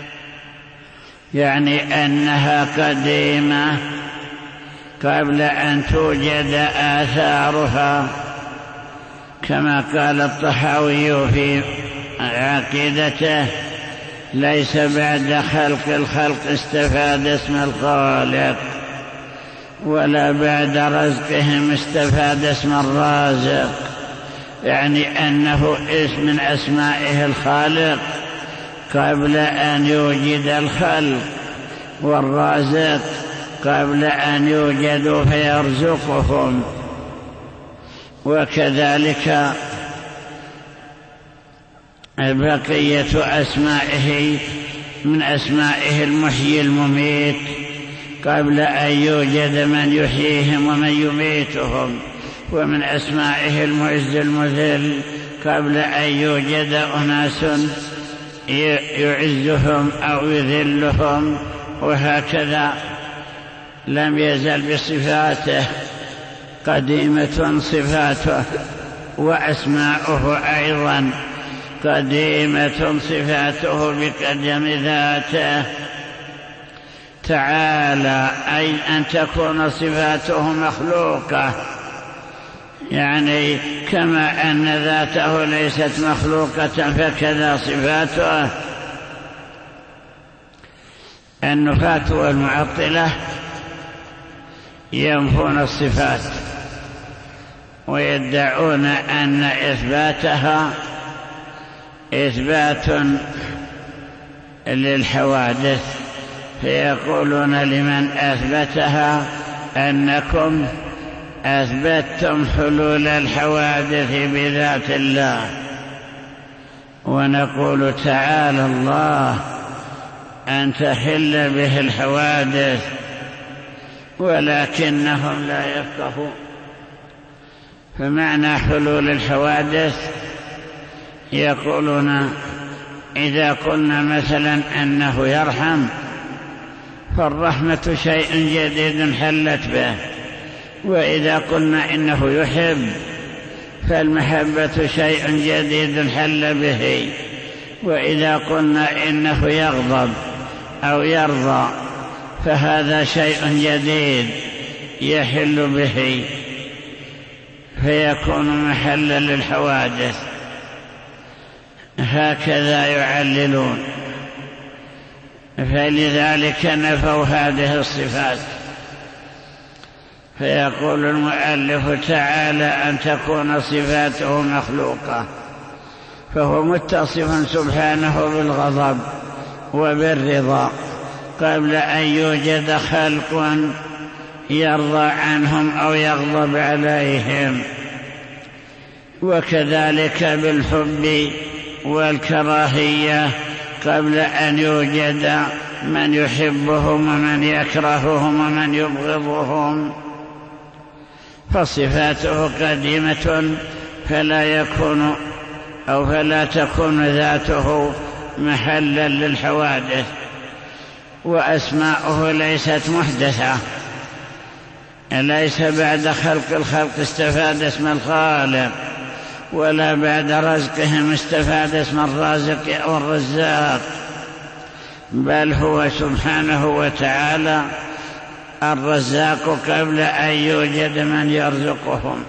يعني أنها قديمة قبل أن توجد آثارها، كما قال الطحاوي في عقيدته: ليس بعد خلق الخلق استفاد اسم الخالق، ولا بعد رزقهم استفاد اسم الرازق، يعني أنه اسم من أسمائه الخالق قبل أن يوجد الخلق، والرازق قبل أن يوجدوا فيرزقهم. وكذلك بقية أسمائه من أسمائه المحيي المميت قبل أن يوجد من يحييهم ومن يميتهم، ومن أسمائه المعز المذل قبل أن يوجد أناس يعزهم أو يذلهم، وهكذا لم يزل بصفاته قديمة صفاته، وأسماؤه أيضا قديمة صفاته بقدم ذاته تعالى، أي أن تكون صفاته مخلوقة، يعني كما أن ذاته ليست مخلوقة فكذا صفاته. النفاة والمعطلة ينفون الصفات ويدعون أن إثباتها إثبات للحوادث، فيقولون لمن أثبتها أنكم أثبتتم حلول الحوادث بذات الله، ونقول تعالى الله أن تحل به الحوادث، ولكنهم لا يفقهون. فمعنى حلول الحوادث يقولون إذا قلنا مثلا أنه يرحم فالرحمة شيء جديد حلت به، وإذا قلنا إنه يحب فالمحبة شيء جديد حل به، وإذا قلنا إنه يغضب أو يرضى فهذا شيء جديد يحل به، فيكون محلا للحوادث. هكذا يعللون، فلذلك نفوا هذه الصفات. فيقول المؤلف تعالى أن تكون صفاته مخلوقة، فهو متصف سبحانه بالغضب وبالرضا قبل أن يوجد خلق يرضى عنهم أو يغضب عليهم، وكذلك بالحب والكراهية قبل أن يوجد من يحبهم ومن يكرههم ومن يبغضهم. فصفاته قديمة فلا تكون ذاته محلا للحوادث، وأسماؤه ليست محدثة، ليس بعد خلق الخلق استفاد اسم الخالق، ولا بعد رزقهم استفاد اسم الرازق أو الرزاق، بل هو سبحانه وتعالى الرزاق قبل أن يوجد من يرزقهم.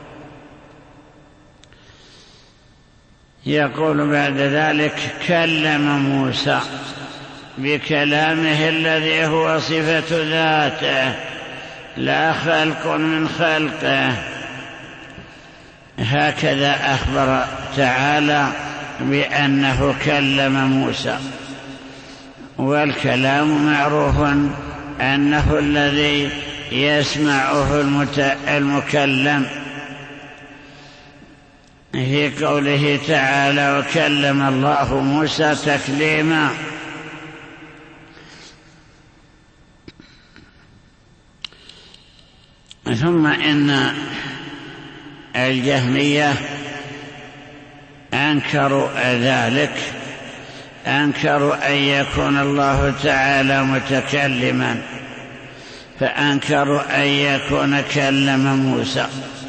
يقول بعد ذلك كلم موسى بكلامه الذي هو صفة ذاته، لا خلق من خلقه. هكذا أخبر تعالى بأنه كلم موسى، والكلام معروف أنه الذي يسمعه المكلم، في قوله تعالى وكلم الله موسى تكليما. ثم إن الجهمية أنكروا ذلك، أنكروا أن يكون الله تعالى متكلما، فأنكروا أن يكون كلم موسى،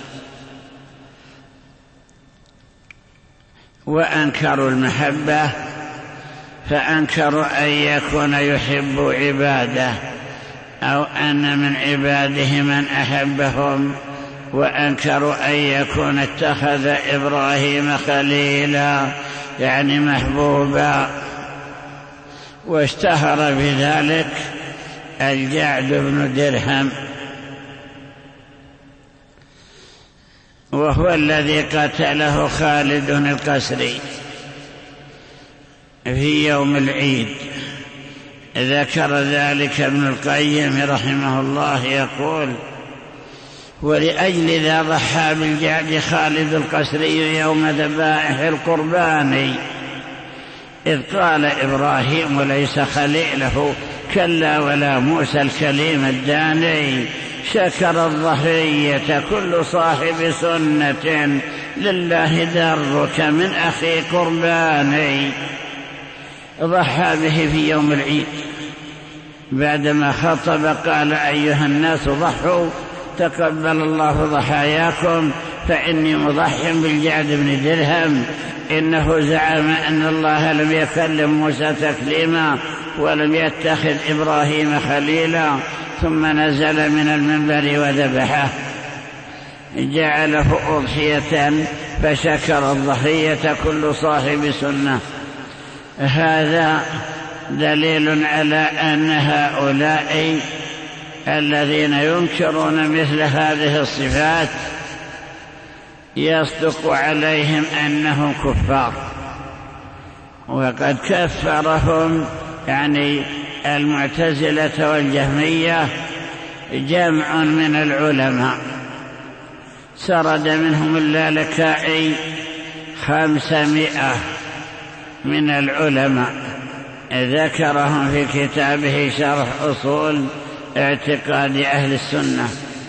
وأنكروا المحبة، فأنكروا أن يكون يحب عباده أو أن من عباده من أحبهم، وأنكروا أن يكون اتخذ إبراهيم خليلا يعني محبوبا. واشتهر بذلك الجعد بن درهم، وهو الذي قتله خالد القسري في يوم العيد. ذكر ذلك ابن القيم رحمه الله يقول: ولأجل ذا ضحى بالجعد خالد القسري يوم ذبائح القربان، إذ قال إبراهيم ليس خليله كلا ولا موسى الكليم الداني، شكر الضحية كل صاحب سنة لله درك من أخي قرباني. ضحى به في يوم العيد، بعدما خطب قال: أيها الناس ضحوا تقبل الله ضحاياكم، فإني مضح بالجعد بن درهم، إنه زعم أن الله لم يكلم موسى تكليما ولم يتخذ إبراهيم خليلا، ثم نزل من المنبر وذبحه، جعله أضحية، فشكر الضحية كل صاحب سنة. هذا دليل على أن هؤلاء الذين ينكرون مثل هذه الصفات يصدق عليهم أنهم كفار، وقد كفرهم يعني المعتزلة والجهمية جمع من العلماء. سرد منهم اللالكائي 500 من العلماء، ذكرهم في كتابه شرح أصول اعتقاد أهل السنة.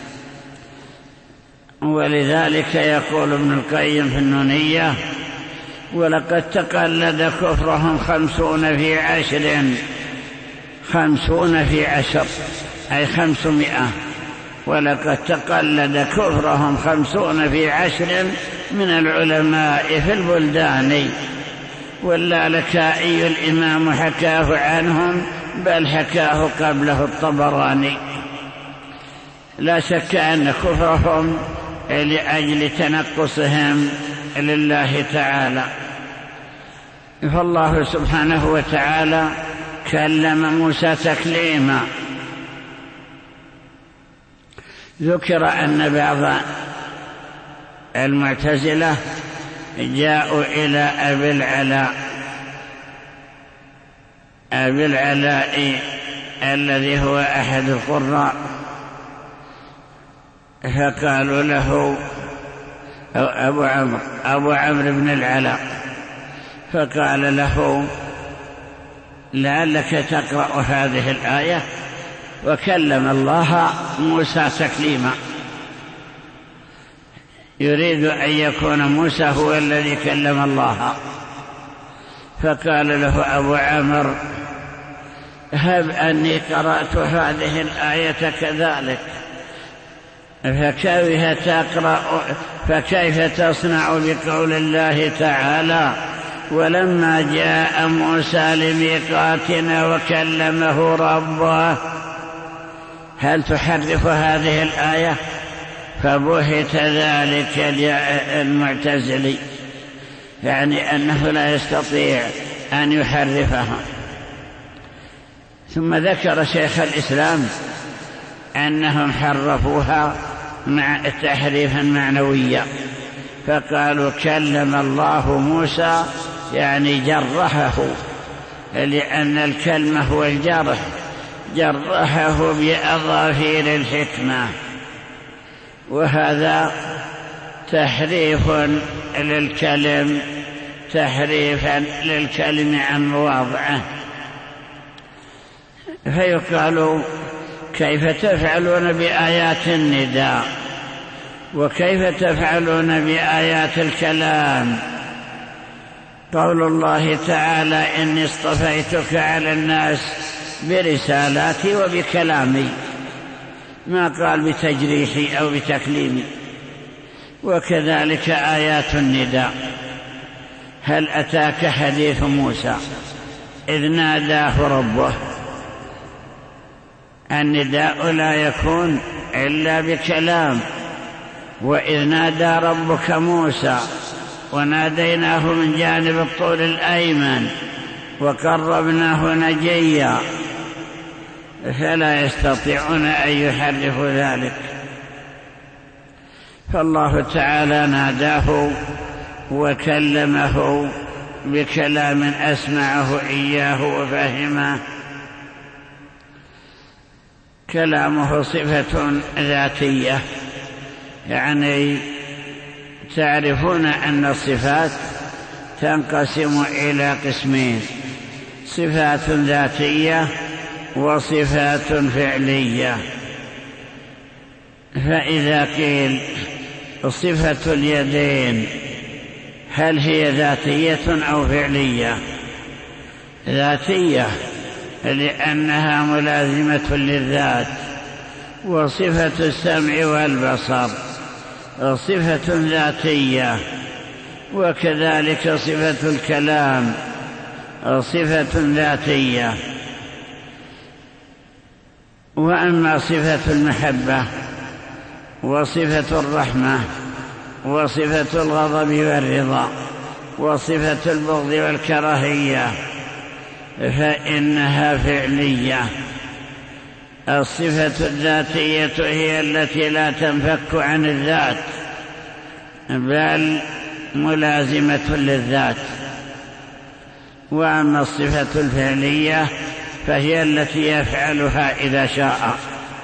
ولذلك يقول ابن القيم في النونية: ولقد تقلد كفرهم 50 في 10، 50 في 10 أي 500. ولقد تقلد كفرهم 50 في 10 من العلماء في البلدان، واللالكائي الإمام حكاه عنهم، بل حكاه قبله الطبراني. لا شك أن كفرهم لأجل تنقصهم لله تعالى. فالله سبحانه وتعالى كلم موسى تكليما. ذكر أن بعض المعتزلة جاءوا إلى أبي العلاء الذي هو أحد القراء، فقالوا له أبو عمرو بن العلاء، فقال له: لعلك تقرأ هذه الآية وكلم الله موسى تكليما. يريد أن يكون موسى هو الذي كلم الله. فقال له أبو عمرو: هب أني قرأت هذه الآية كذلك، فكيف تصنع بقول الله تعالى: ولما جاء موسى لميقاتنا وكلمه ربه؟ هل تحرف هذه الآية؟ فبهت ذلك المعتزلي، يعني أنه لا يستطيع أن يحرفها. ثم ذكر شيخ الإسلام أنهم حرفوها تحريفا معنويا، فقالوا كلم الله موسى يعني جرحه، لأن الكلمة هو الجرح، جرحه بأظافير الحكمة، وهذا تحريف للكلم، تحريفا للكلم عن مواضعه. فيقال كيف تفعلون بآيات النداء وكيف تفعلون بآيات الكلام؟ قول الله تعالى إني اصطفيتك على الناس برسالاتي وبكلامي، ما قال بتجريحي أو بتكليمي. وكذلك آيات النداء. هل أتاك حديث موسى إذ ناداه ربه؟ النداء لا يكون إلا بكلام. وإذ نادى ربك موسى وناديناه من جانب الطور الأيمن وقربناه نجيا، فلا يستطيعون أن يحرفوا ذلك. فالله تعالى ناداه وكلمه بكلام أسمعه إياه وفهمه. كلامه صفة ذاتية، يعني تعرفون أن الصفات تنقسم إلى قسمين: صفات ذاتية وصفات فعلية. فإذا قيل صفة اليدين هل هي ذاتية أو فعلية؟ ذاتية، لأنها ملازمة للذات. وصفة السمع والبصر صفة ذاتية، وكذلك صفة الكلام صفة ذاتية. وأما صفة المحبة وصفة الرحمة وصفة الغضب والرضا وصفة البغض والكراهية فإنها فعلية. الصفة الذاتية هي التي لا تنفك عن الذات بل ملازمة للذات. وأما الصفة الفعلية فهي التي يفعلها إذا شاء،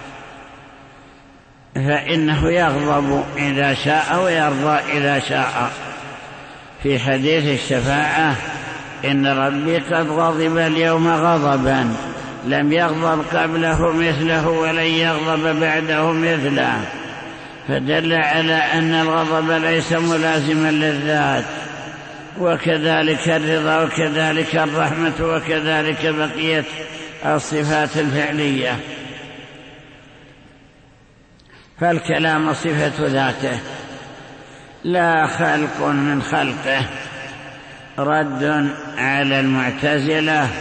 فإنه يغضب إذا شاء ويرضى إذا شاء. في حديث الشفاعة إن ربي قد غضب اليوم غضبا لم يغضب قبله مثله ولن يغضب بعده مثله، فدل على أن الغضب ليس ملازما للذات. وكذلك الرضا وكذلك الرحمة وكذلك بقية الصفات الفعلية. فالكلام صفة ذاته لا خلق من خلقه، رد على المعتزلة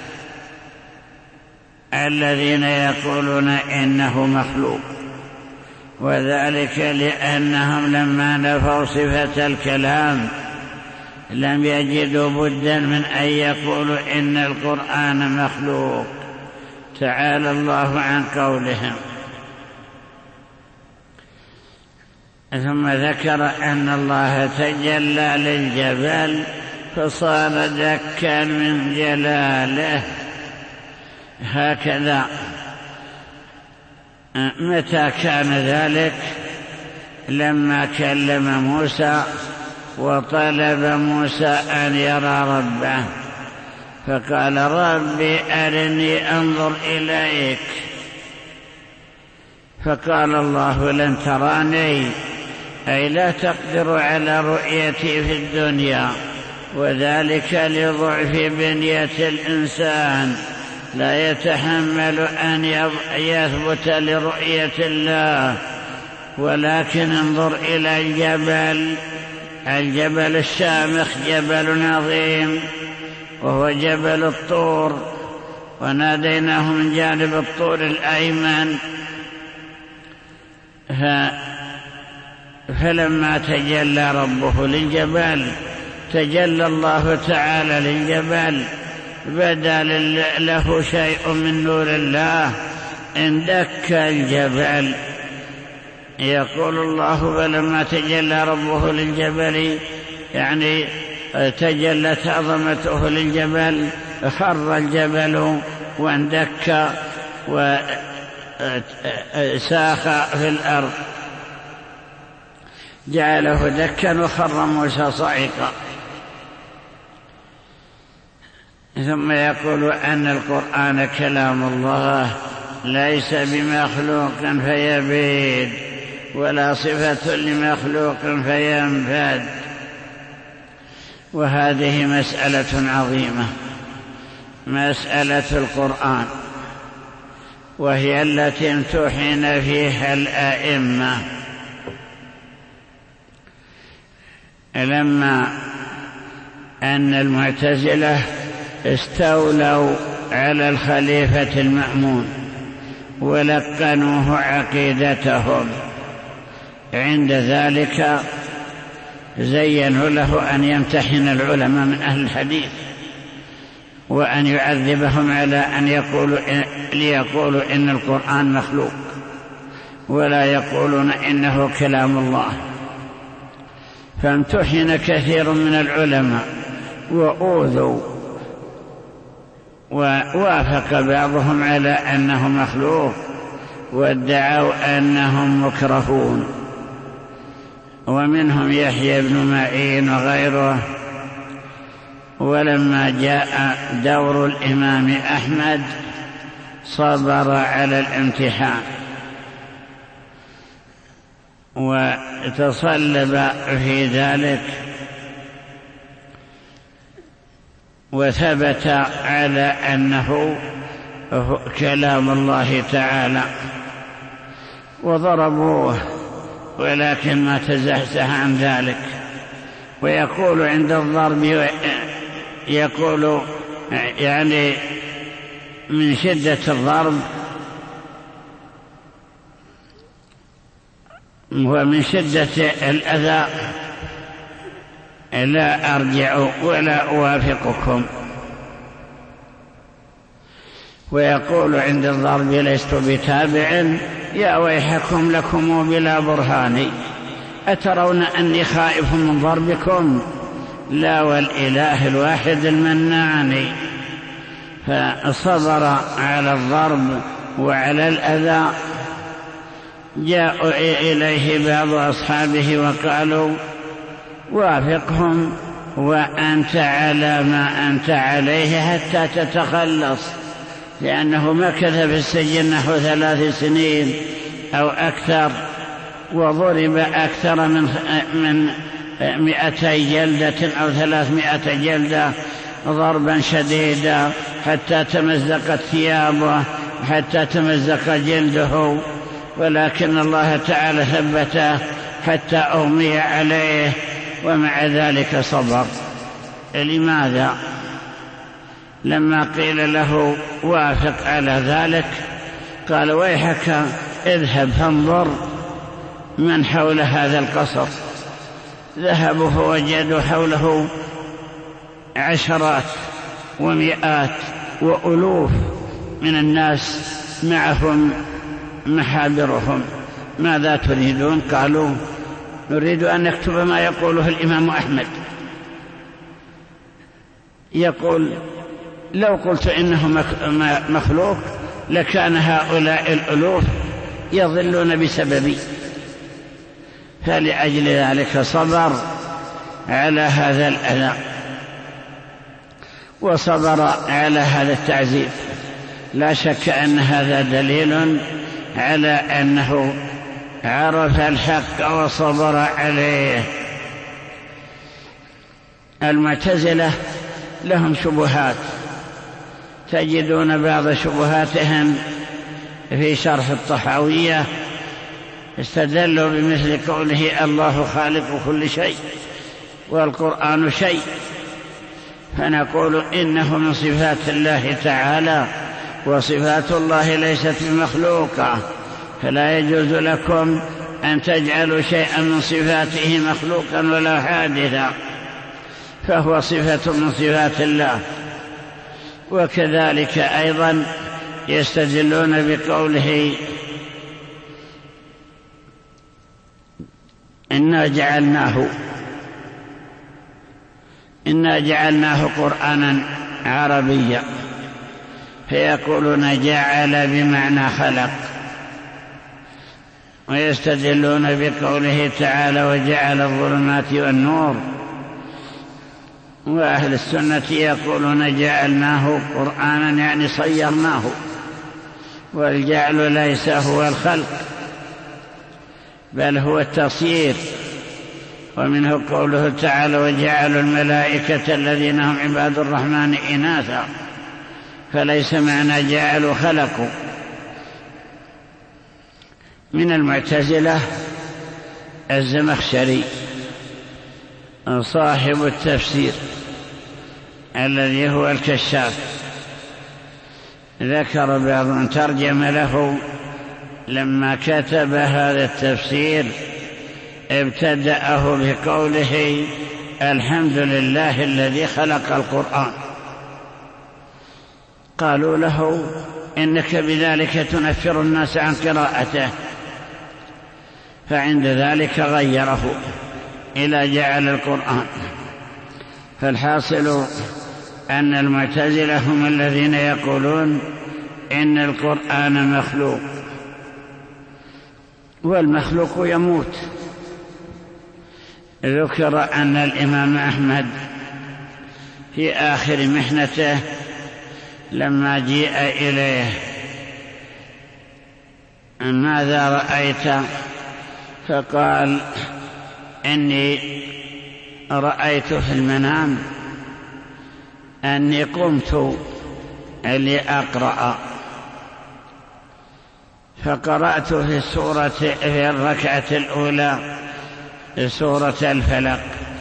الذين يقولون إنه مخلوق، وذلك لأنهم لما نفوا صفة الكلام لم يجدوا بدا من أن يقولوا إن القرآن مخلوق. تعالى الله عن قولهم. ثم ذكر أن الله تجلى للجبل فصار دكا من جلاله. هكذا متى كان ذلك؟ لما كلم موسى وطلب موسى أن يرى ربه، فقال ربي أرني أنظر إليك، فقال الله لن تراني، أي لا تقدر على رؤيتي في الدنيا، وذلك لضعف بنية الإنسان، لا يتحمل أن يثبت لرؤية الله. ولكن انظر إلى الجبل الشامخ، جبل عظيم وهو جبل الطور، وناديناه من جانب الطور الأيمن. فلما تجلى ربه للجبل، تجلى الله تعالى للجبل، بدا له شيء من نور الله اندك الجبل. يقول الله: فلما تجلى ربه للجبل، يعني تجلت عظمته للجبل، خر الجبل واندك وساخ في الأرض، جعله دكا وخر موسى صعقا. ثم يقول أن القرآن كلام الله ليس بمخلوق فيبيد ولا صفة لمخلوق فينفد. وهذه مسألة عظيمة، مسألة القرآن، وهي التي امتحن فيها الأئمة. لما أن المعتزلة استولوا على الخليفة المأمون ولقنوه عقيدتهم، عند ذلك زينوا له أن يمتحن العلماء من أهل الحديث وأن يعذبهم على أن ليقولوا إن القرآن مخلوق ولا يقولون إنه كلام الله. فامتحن كثير من العلماء وأوذوا، ووافق بعضهم على أنه مخلوق وادعوا أنهم مكرهون، ومنهم يحيى بن معين وغيره. ولما جاء دور الإمام أحمد صبر على الامتحان وتصلب في ذلك، وثبت على أنه كلام الله تعالى، وضربوه ولكن ما تزحزح عن ذلك. ويقول عند الضرب، يقول يعني من شدة الضرب ومن شدة الأذى لا أرجع ولا أوافقكم. ويقول عند الضرب: لست بتابع، يا ويحكم لكم بلا برهان، أترون أني خائف من ضربكم؟ لا والإله الواحد المنان. فصبر على الضرب وعلى الأذى. جاءوا إليه بعض أصحابه وقالوا: وافقهم وأنت على ما أنت عليه حتى تتخلص، لأنه مكث في السجن نحو 3 سنين أو أكثر، وضرب أكثر من 200 جلدة أو 300 جلدة ضربا شديدا حتى تمزقت ثيابه، حتى تمزق جلده، ولكن الله تعالى ثبته حتى أغمي عليه، ومع ذلك صبر. لماذا؟ لما قيل له وافق على ذلك قال: ويحك اذهب فانظر من حول هذا القصر. ذهبوا فوجدوا حوله عشرات ومئات وألوف من الناس معهم محابرهم. ماذا تريدون؟ قالوا: نريد أن نكتب ما يقوله الإمام أحمد. يقول: لو قلت إنه مخلوق لكان هؤلاء الألوف يضلون بسببي. فلأجل ذلك صبر على هذا الأذى وصبر على هذا التعذيب. لا شك أن هذا دليل على أنه عرف الحق وصبر عليه. المعتزلة لهم شبهات، تجدون بعض شبهاتهم في شرح الطحاوية. استدلوا بمثل قوله: الله خالق كل شيء والقرآن شيء. فنقول إنه من صفات الله تعالى، وصفات الله ليست بمخلوقة، فلا يجوز لكم أن تجعلوا شيئا من صفاته مخلوقا ولا حادثا، فهو صفة من صفات الله. وكذلك أيضا يستدلون بقوله إنا جعلناه قرآنا عربيا، فيقولون جعل بمعنى خلق، ويستدلون بقوله تعالى وجعل الظلمات والنور، وأهل السنة يقولون جعلناه قرآنا يعني صيرناه، والجعل ليس هو الخلق بل هو التصيير. ومنه قوله تعالى وجعلوا الملائكة الذين هم عباد الرحمن إناثا، فليس معنى جعلوا خلقوا. من المعتزلة الزمخشري صاحب التفسير الذي هو الكشاف، ذكر بعض من ترجم له لما كتب هذا التفسير ابتدأه بقوله الحمد لله الذي خلق القرآن. قالوا له إنك بذلك تنفر الناس عن قراءته، فعند ذلك غيره إلى جعل القرآن. فالحاصل أن المعتزلة هم الذين يقولون إن القرآن مخلوق، والمخلوق يموت. ذكر أن الإمام أحمد في آخر محنته لما جيء إليه ماذا رأيت؟ فقال إني رأيت في المنام أني قمت لأقرأ، فقرأت في الركعة الأولى سورة الفلق،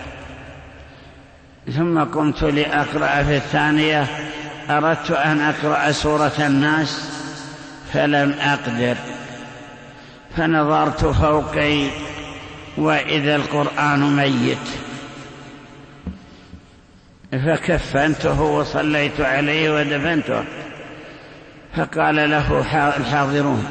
ثم قمت لأقرأ في الثانية، أردت أن أقرأ سورة الناس فلم أقدر، فنظرت فوقي وإذا القرآن ميت، فكفنته وصليت عليه ودفنته. فقال له الحاضرون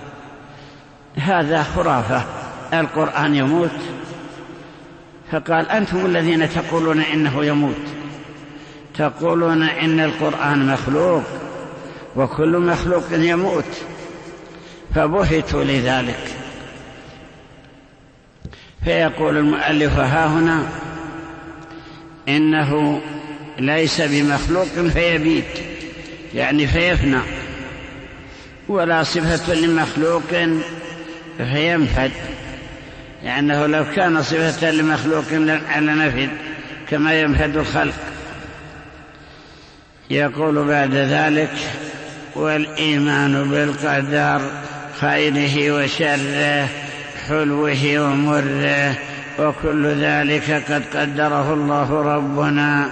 هذا خرافة، القرآن يموت. فقال أنتم الذين تقولون إنه يموت، تقولون إن القرآن مخلوق وكل مخلوق يموت. فبهتوا لذلك. فيقول المؤلف ها هنا إنه ليس بمخلوق فيبيت يعني فيفنى، ولا صفة لمخلوق فينفد، لأنه لو كان صفة لمخلوق لنفد كما ينفد الخلق. يقول بعد ذلك والإيمان بالقدر خيره وشره حلوه ومره وكل ذلك قد قدره الله ربنا.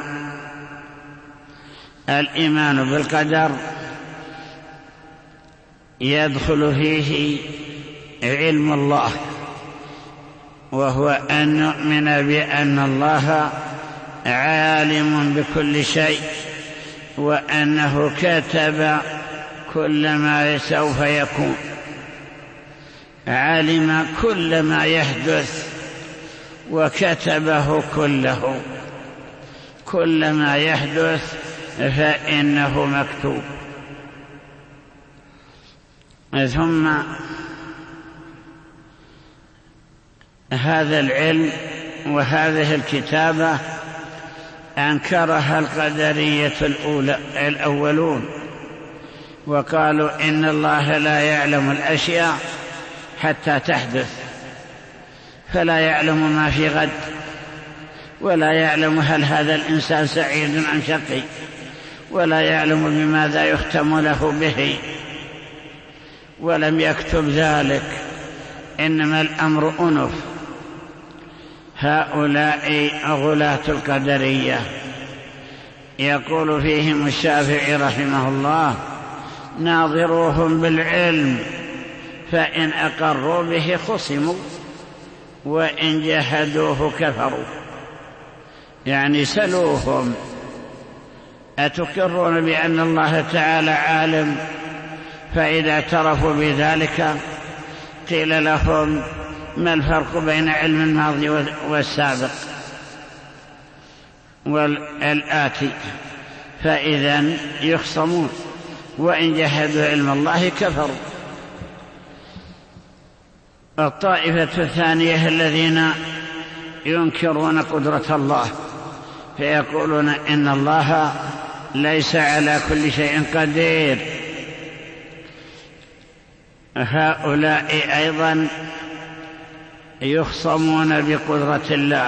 الإيمان بالقدر يدخل فيه علم الله، وهو أن نؤمن بأن الله عالم بكل شيء، وأنه كتب كل ما سوف يكون، علم كل ما يحدث وكتبه كله، كل ما يحدث فإنه مكتوب. ثم هذا العلم وهذه الكتابة أنكرها القدرية الأولون، وقالوا إن الله لا يعلم الأشياء حتى تحدث، فلا يعلم ما في غد، ولا يعلم هل هذا الإنسان سعيد أم شقي، ولا يعلم بماذا يختم له به، ولم يكتب ذلك، إنما الأمر أنف. هؤلاء غلاة القدرية يقول فيهم الشافعي رحمه الله ناظروهم بالعلم، فإن أقروا به خصموا وإن جحدوه كفروا. يعني سلوهم أتقرون بأن الله تعالى عالم فإذا اعترفوا بذلك قيل لهم: ما الفرق بين علم الماضي والسابق والآتي؟ فإذا يخصمون، وإن جحدوا علم الله كفروا. الطائفة الثانية الذين ينكرون قدرة الله فيقولون إن الله ليس على كل شيء قدير، هؤلاء أيضا يخصمون بقدرة الله.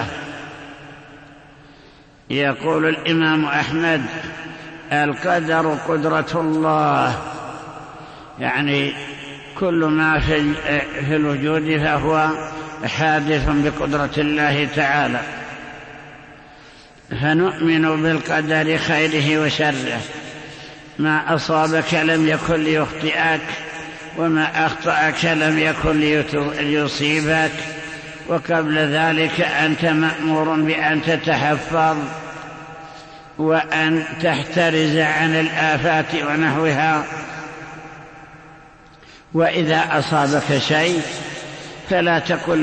يقول الإمام أحمد: القدر قدرة الله، يعني كل ما في الوجود فهو حادث بقدرة الله تعالى. فنؤمن بالقدر خيره وشره، ما أصابك لم يكن ليخطئك، وما أخطأك لم يكن ليصيبك، وقبل ذلك أنت مأمور بأن تتحفظ وأن تحترز عن الآفات ونحوها. وإذا أصابك شيء فلا تقل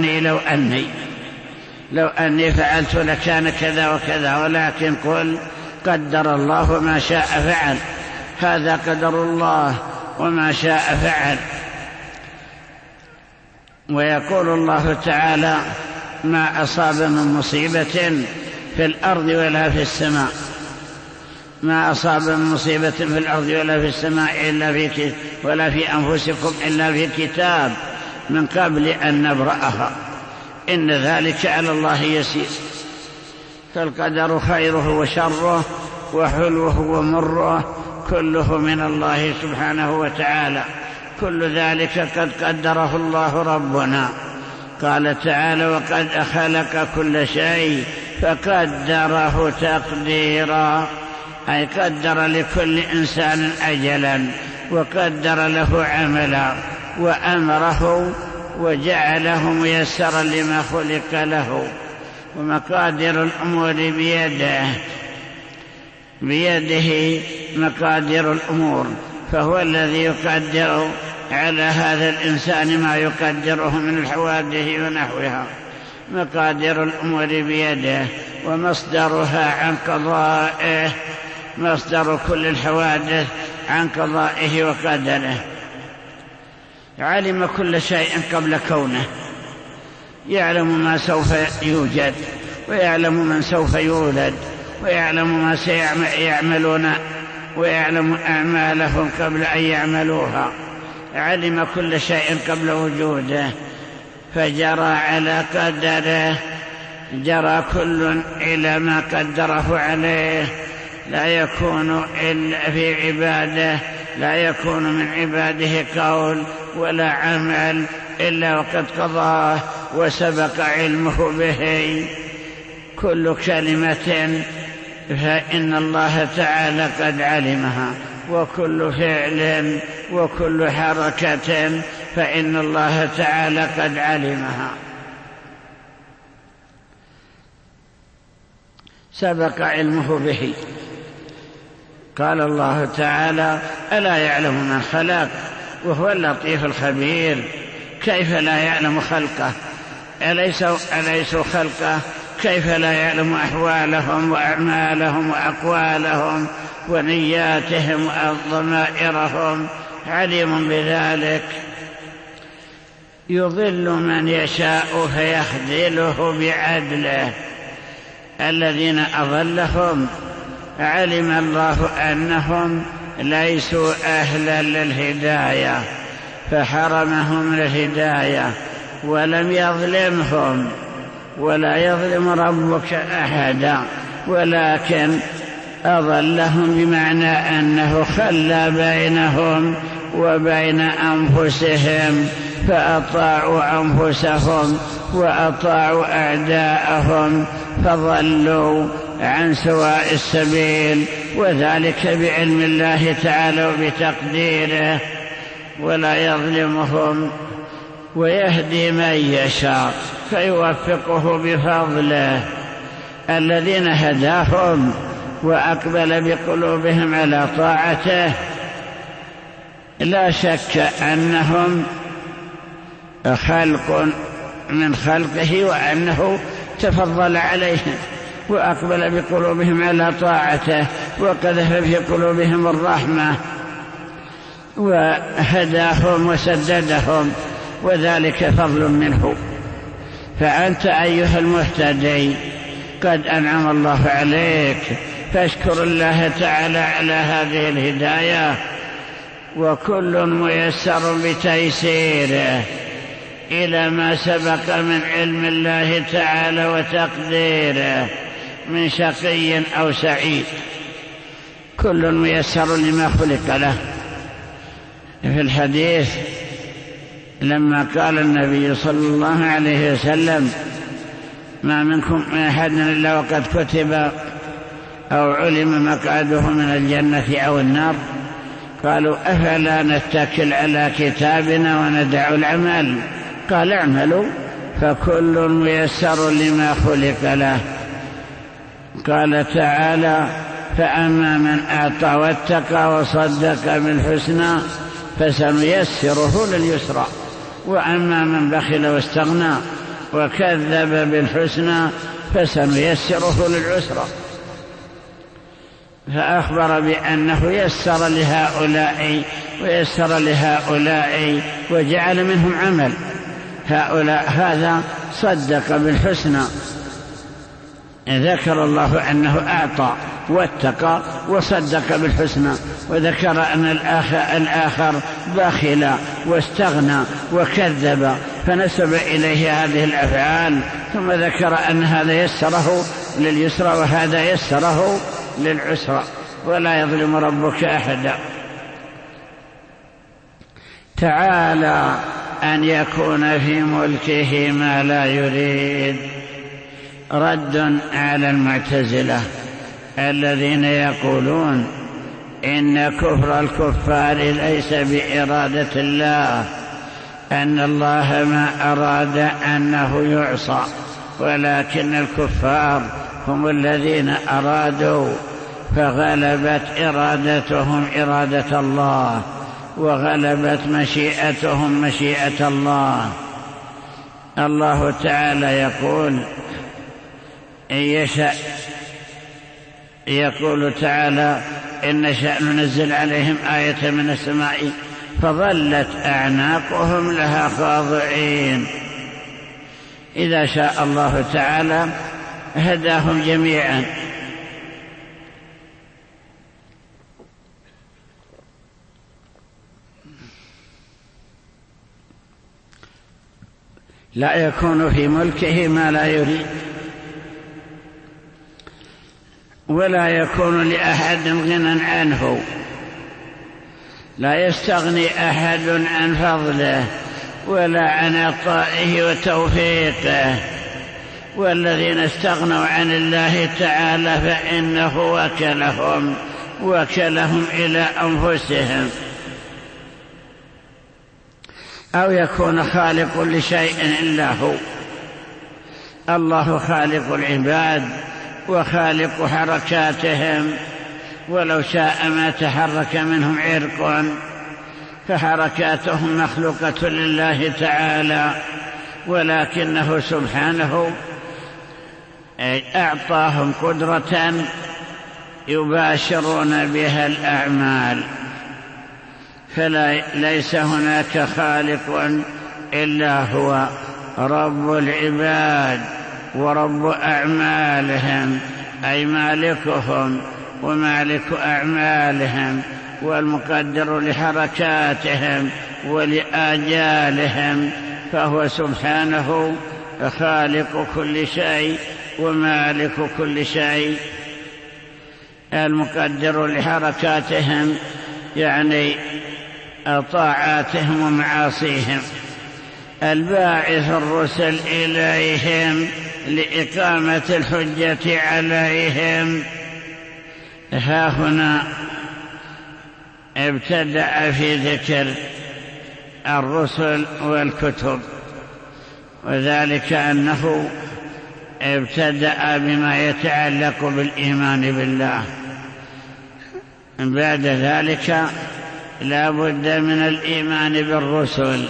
لو أني فعلت لكان كذا وكذا، ولكن قل قدر الله ما شاء فعل، هذا قدر الله وما شاء فعل. ويقول الله تعالى: ما أصاب من مصيبة في الأرض ولا في السماء، ما أصاب من مصيبة في الأرض ولا في السماء ولا في أنفسكم إلا في كتاب من قبل أن نبرأها، إن ذلك على الله يسير. فالقدر خيره وشره وحلوه ومره كله من الله سبحانه وتعالى، كل ذلك قد قدره الله ربنا. قال تعالى: وقد خلق كل شيء فقدره تقديرا، أي قدر لكل إنسان أجلا، وقدر له عملا، وأمره وجعله ميسرا لما خلق له. ومقادير الأمور بيده مقادير الأمور، فهو الذي يقدر على هذا الإنسان ما يقدره من الحوادث ونحوها. مقادير الأمور بيده، ومصدرها عن قضائه، مصدر كل الحوادث عن قضائه وقدره. علم كل شيء قبل كونه، يعلم ما سوف يوجد، ويعلم من سوف يولد، ويعلم ما سيعملون، ويعلم أعمالهم قبل أن يعملوها. علم كل شيء قبل وجوده، فجرى على قدره، جرى كل إلى ما قدره عليه. لا يكون إلا في عباده، لا يكون من عباده قول ولا عمل إلا وقد قضاه وسبق علمه به. كل كلمة فإن الله تعالى قد علمها، وكل فعل وكل حركة فإن الله تعالى قد علمها، سبق علمه به. قال الله تعالى: ألا يعلم من خلق وهو اللطيف الخبير. كيف لا يعلم خلقه؟ أليسوا خلقه؟ كيف لا يعلم أحوالهم وأعمالهم وأقوالهم ونياتهم وضمائرهم؟ عليم بذلك. يضل من يشاء فيخذله بعدله. الذين أضلهم علم الله أنهم ليسوا أهلا للهداية فحرمهم من الهداية، ولم يظلمهم، ولا يظلم ربك أحدا، ولكن أضلهم بمعنى أنه خلى بينهم وبين أنفسهم، فأطاعوا أنفسهم وأطاعوا أعداءهم فضلوا عن سواء السبيل، وذلك بعلم الله تعالى وبتقديره. ولا يظلمهم، ويهدي من يشاء فيوفقه بفضله. الذين هداهم وأقبل بقلوبهم على طاعته لا شك أنهم خلق من خلقه، وأنه تفضل عليهم وأقبل بقلوبهم على طاعته وقذف في قلوبهم الرحمة وهداهم وسددهم، وذلك فضل منه. فأنت أيها المهتدي قد أنعم الله عليك، فاشكر الله تعالى على هذه الهداية، وكل ميسر بتيسيره إلى ما سبق من علم الله تعالى وتقديره من شقي أو سعيد، كل ميسر لما خلق له. في الحديث لما قال النبي صلى الله عليه وسلم: ما منكم من أحد إلا وقد كتب أو علم مقعده من الجنة أو النار، قالوا: أفلا نتكل على كتابنا وندع العمل؟ قال: اعملوا فكل ميسر لما خلق له. قال تعالى: فأما من أعطى واتقى وصدق بالحسنى فسنيسره لليسرى، وأما من بخل واستغنى وكذب بالحسنى فسنيسره للعسرى. فأخبر بأنه يسر لهؤلاء ويسر لهؤلاء وجعل منهم عمل. هؤلاء هذا صدق بالحسنى، ذكر الله أنه أعطى واتقى وصدق بالحسنى، وذكر أن الآخر بخل واستغنى وكذب، فنسب إليه هذه الأفعال، ثم ذكر أن هذا يسره لليسرى وهذا يسره للعسرى، ولا يظلم ربك أحدا. تعالى أن يكون في ملكه ما لا يريد، رد على المعتزلة الذين يقولون إن كفر الكفار ليس بإرادة الله، أن الله ما أراد أنه يعصى، ولكن الكفار هم الذين أرادوا، فغلبت إرادتهم إرادة الله، وغلبت مشيئتهم مشيئة الله. الله تعالى يقول: إن يشاء، يقول تعالى: إن نشأ ننزل عليهم آية من السماء فظلت أعناقهم لها خاضعين. إذا شاء الله تعالى هداهم جميعا. لا يكون في ملكه ما لا يريد، ولا يكون لأحد غنى عنه، لا يستغني أحد عن فضله ولا عن عطائه وتوفيقه. والذين استغنوا عن الله تعالى فإنه وكلهم إلى أنفسهم. أو يكون خالق لشيء إلا هو. الله خالق العباد وخالق حركاتهم، ولو شاء ما تحرك منهم عرق، فحركاتهم مخلوقة لله تعالى، ولكنه سبحانه أعطاهم قدرة يباشرون بها الأعمال، فليس هناك خالق إلا هو رب العباد ورب أعمالهم، أي مالكهم ومالك أعمالهم والمقدر لحركاتهم ولآجالهم، فهو سبحانه خالق كل شيء ومالك كل شيء، المقدر لحركاتهم يعني طاعاتهم ومعاصيهم، الباعث الرسل إليهم لإقامة الحجة عليهم. ها هنا ابتدأ في ذكر الرسل والكتب، وذلك أنه ابتدأ بما يتعلق بالإيمان بالله، بعد ذلك لا بد من الإيمان بالرسل،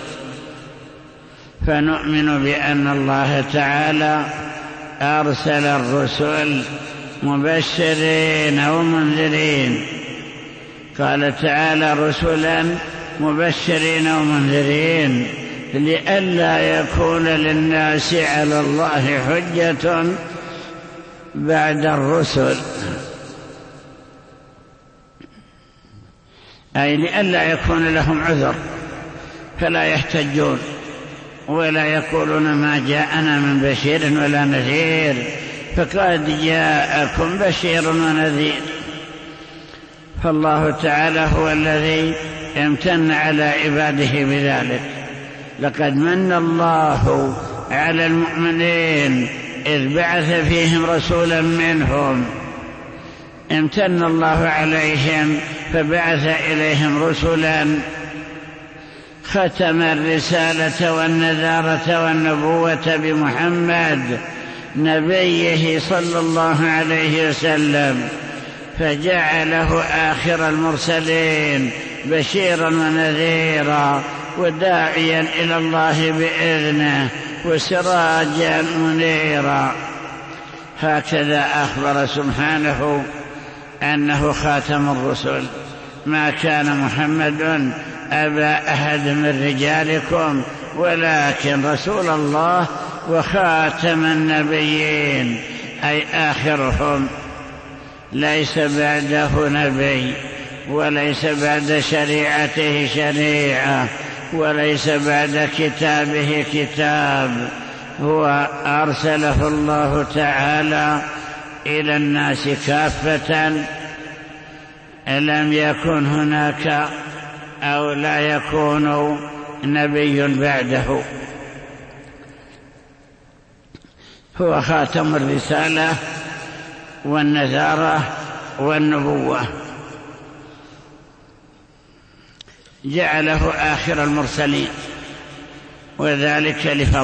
فنؤمن بأن الله تعالى أرسل الرسل مبشرين ومنذرين. قال تعالى رسلا مبشرين ومنذرين لئلا يكون للناس على الله حجة بعد الرسل، أي لئلا يكون لهم عذر فلا يحتجون ولا يقولون ما جاءنا من بشير ولا نذير، فقد جاءكم بشير ونذير. فالله تعالى هو الذي امتن على عباده بذلك. لقد من الله على المؤمنين إذ بعث فيهم رسولا منهم، امتن الله عليهم فبعث إليهم رسلا، ختم الرسالة والنذارة والنبوة بمحمد نبيه صلى الله عليه وسلم، فجعله آخر المرسلين بشيرا ونذيرا وداعيا إلى الله بإذنه وسراجا منيرا. هكذا أخبر سبحانه أنه خاتم الرسل. ما كان محمد أبا أحد من رجالكم ولكن رسول الله وخاتم النبيين، أي آخرهم، ليس بعده نبي وليس بعد شريعته شريعة وليس بعد كتابه كتاب، هو أرسله الله تعالى إلى الناس كافة، لم يكن هناك أو لا يكون نبي بعده. هو خاتم الرسالة والنذارة والنبوة، جعله آخر المرسلين، وذلك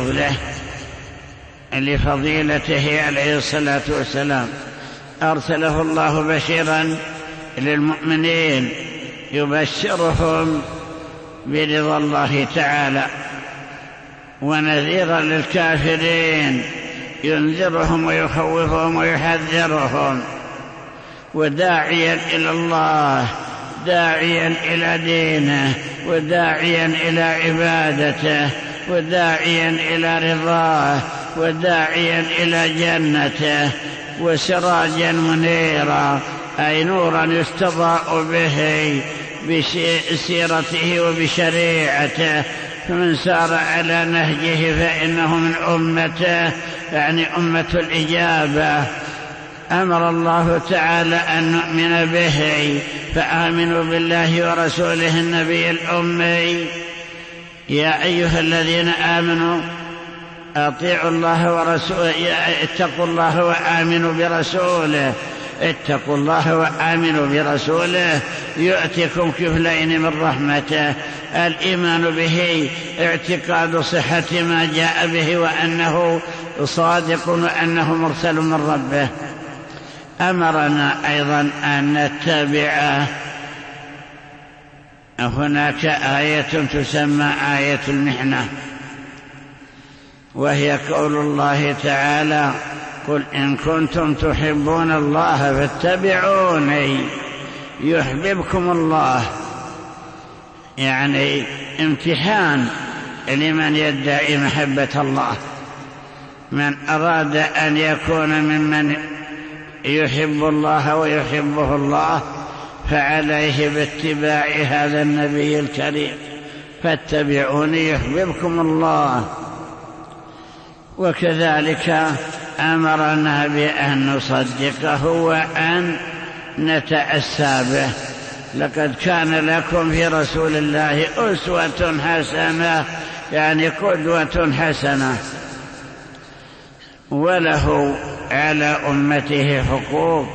لفضيلته عليه الصلاة والسلام. أرسله الله بشيرا للمؤمنين يبشرهم برضا الله تعالى، ونذيرا للكافرين ينذرهم ويخوفهم ويحذرهم، وداعيا إلى الله، داعيا إلى دينه، وداعيا إلى عبادته، وداعيا إلى رضاه، وداعيا إلى جنته، وسراجا منيرا، أي نورا يستضاء به بسيرته وبشريعته، فمن سار على نهجه فإنه من أمته، يعني أمة الإجابة. أمر الله تعالى أن نؤمن به، فآمنوا بالله ورسوله النبي الأمي. يا أيها الذين آمنوا أطيعوا الله ورسوله، اتقوا الله وآمنوا برسوله، اتقوا الله وآمنوا برسوله يؤتكم كفلين من رحمته. الإيمان به اعتقاد صحة ما جاء به وأنه صادق وأنه مرسل من ربه. أمرنا أيضا أن نتبعه. هناك آية تسمى آية المحنة، وهي قول الله تعالى: قل إن كنتم تحبون الله فاتبعوني يحببكم الله. يعني امتحان لمن يدعي محبة الله. من أراد أن يكون ممن يحب الله ويحبه الله فعليه باتباع هذا النبي الكريم، فاتبعوني يحببكم الله. وكذلك أمرنا بأن نصدقه وأن نتأسى به. لقد كان لكم في رسول الله أسوة حسنة، يعني قدوة حسنة، وله على أمته حقوق،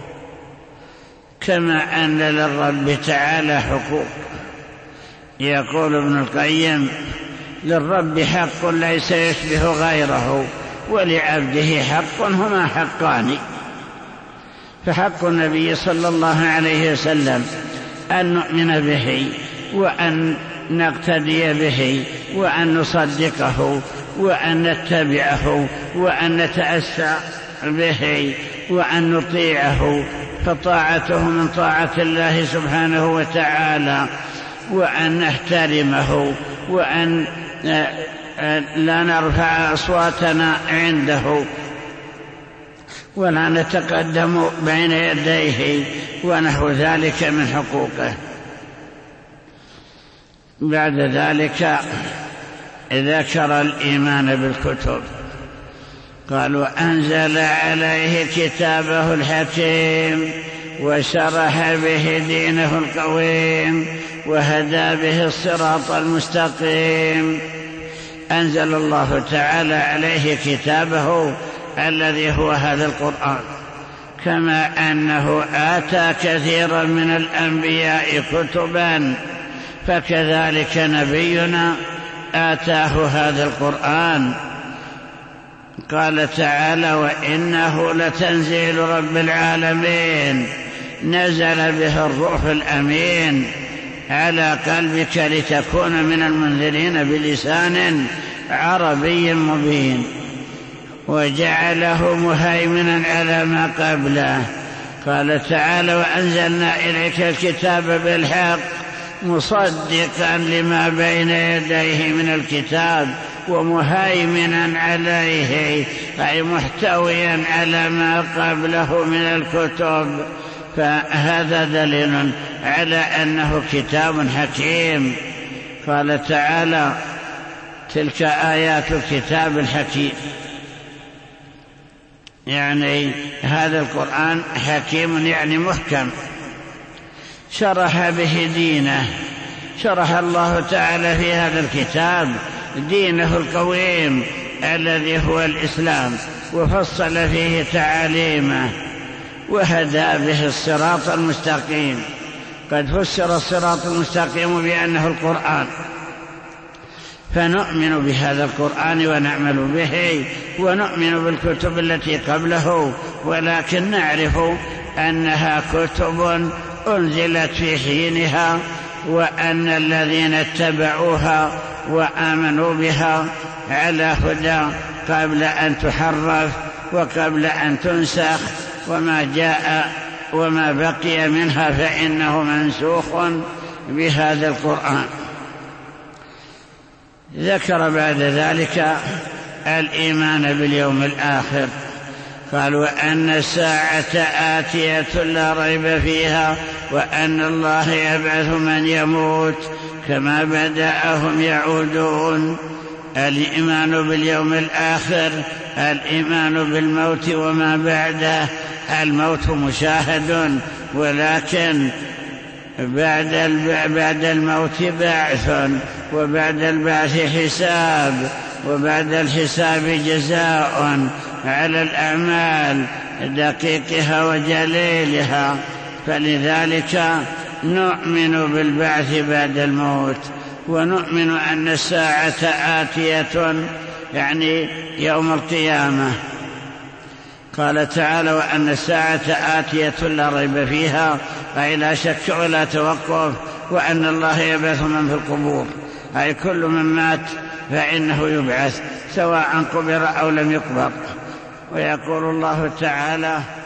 كما أن للرب تعالى حقوق. يقول ابن القيم: للرب حق ليس يشبه غيره، ولعبده حق هما حقان. فحق النبي صلى الله عليه وسلم أن نؤمن به وأن نقتدي به وأن نصدقه وأن نتبعه وأن نتأسى به وأن نطيعه، فطاعته من طاعة الله سبحانه وتعالى، وأن نحترمه وأن لا نرفع أصواتنا عنده ولا نتقدم بين يديه ونحو ذلك من حقوقه. بعد ذلك ذكر الإيمان بالكتب، قالوا أنزل عليه كتابه الحكيم وشرح به دينه القويم وهدى به الصراط المستقيم. أنزل الله تعالى عليه كتابه الذي هو هذا القرآن، كما أنه آتى كثيرا من الأنبياء كتبا، فكذلك نبينا آتاه هذا القرآن. قال تعالى وإنه لتنزيل رب العالمين نزل به الروح الأمين على قلبك لتكون من المنذرين بلسان عربي مبين وجعله مهيمنا على ما قبله. قال تعالى وأنزلنا إليك الكتاب بالحق مصدقا لما بين يديه من الكتاب ومهيمنا عليه، أي محتويا على ما قبله من الكتب، فهذا دليل على أنه كتاب حكيم. قال تعالى تلك آيات الكتاب الحكيم، يعني هذا القرآن حكيم يعني محكم، شرح به دينه، شرح الله تعالى في هذا الكتاب دينه القويم الذي هو الإسلام، وفصل فيه تعاليمه وهدى به الصراط المستقيم. قد فسر الصراط المستقيم بأنه القرآن، فنؤمن بهذا القرآن ونعمل به ونؤمن بالكتب التي قبله، ولكن نعرف أنها كتب أنزلت في حينها، وأن الذين اتبعوها وآمنوا بها على هدى قبل أن تحرف وقبل أن تنسخ، وما جاء وما بقي منها فإنه منسوخ بهذا القرآن. ذكر بعد ذلك الإيمان باليوم الآخر، قال وأن الساعة آتية لا ريب فيها وأن الله يبعث من يموت كما بدأهم يعودون. الإيمان باليوم الآخر الإيمان بالموت وما بعده. الموت مشاهد، ولكن بعد الموت بعث، وبعد البعث حساب، وبعد الحساب جزاء على الأعمال دقيقها وجليلها. فلذلك نؤمن بالبعث بعد الموت، ونؤمن أن الساعة آتية يعني يوم القيامة. قال تعالى وأن الساعة آتية لا ريب فيها، أي لا شك ولا توقف، وأن الله يبعث من في القبور، أي كل من مات فإنه يبعث سواء قبر أو لم يقبر. ويقول الله تعالى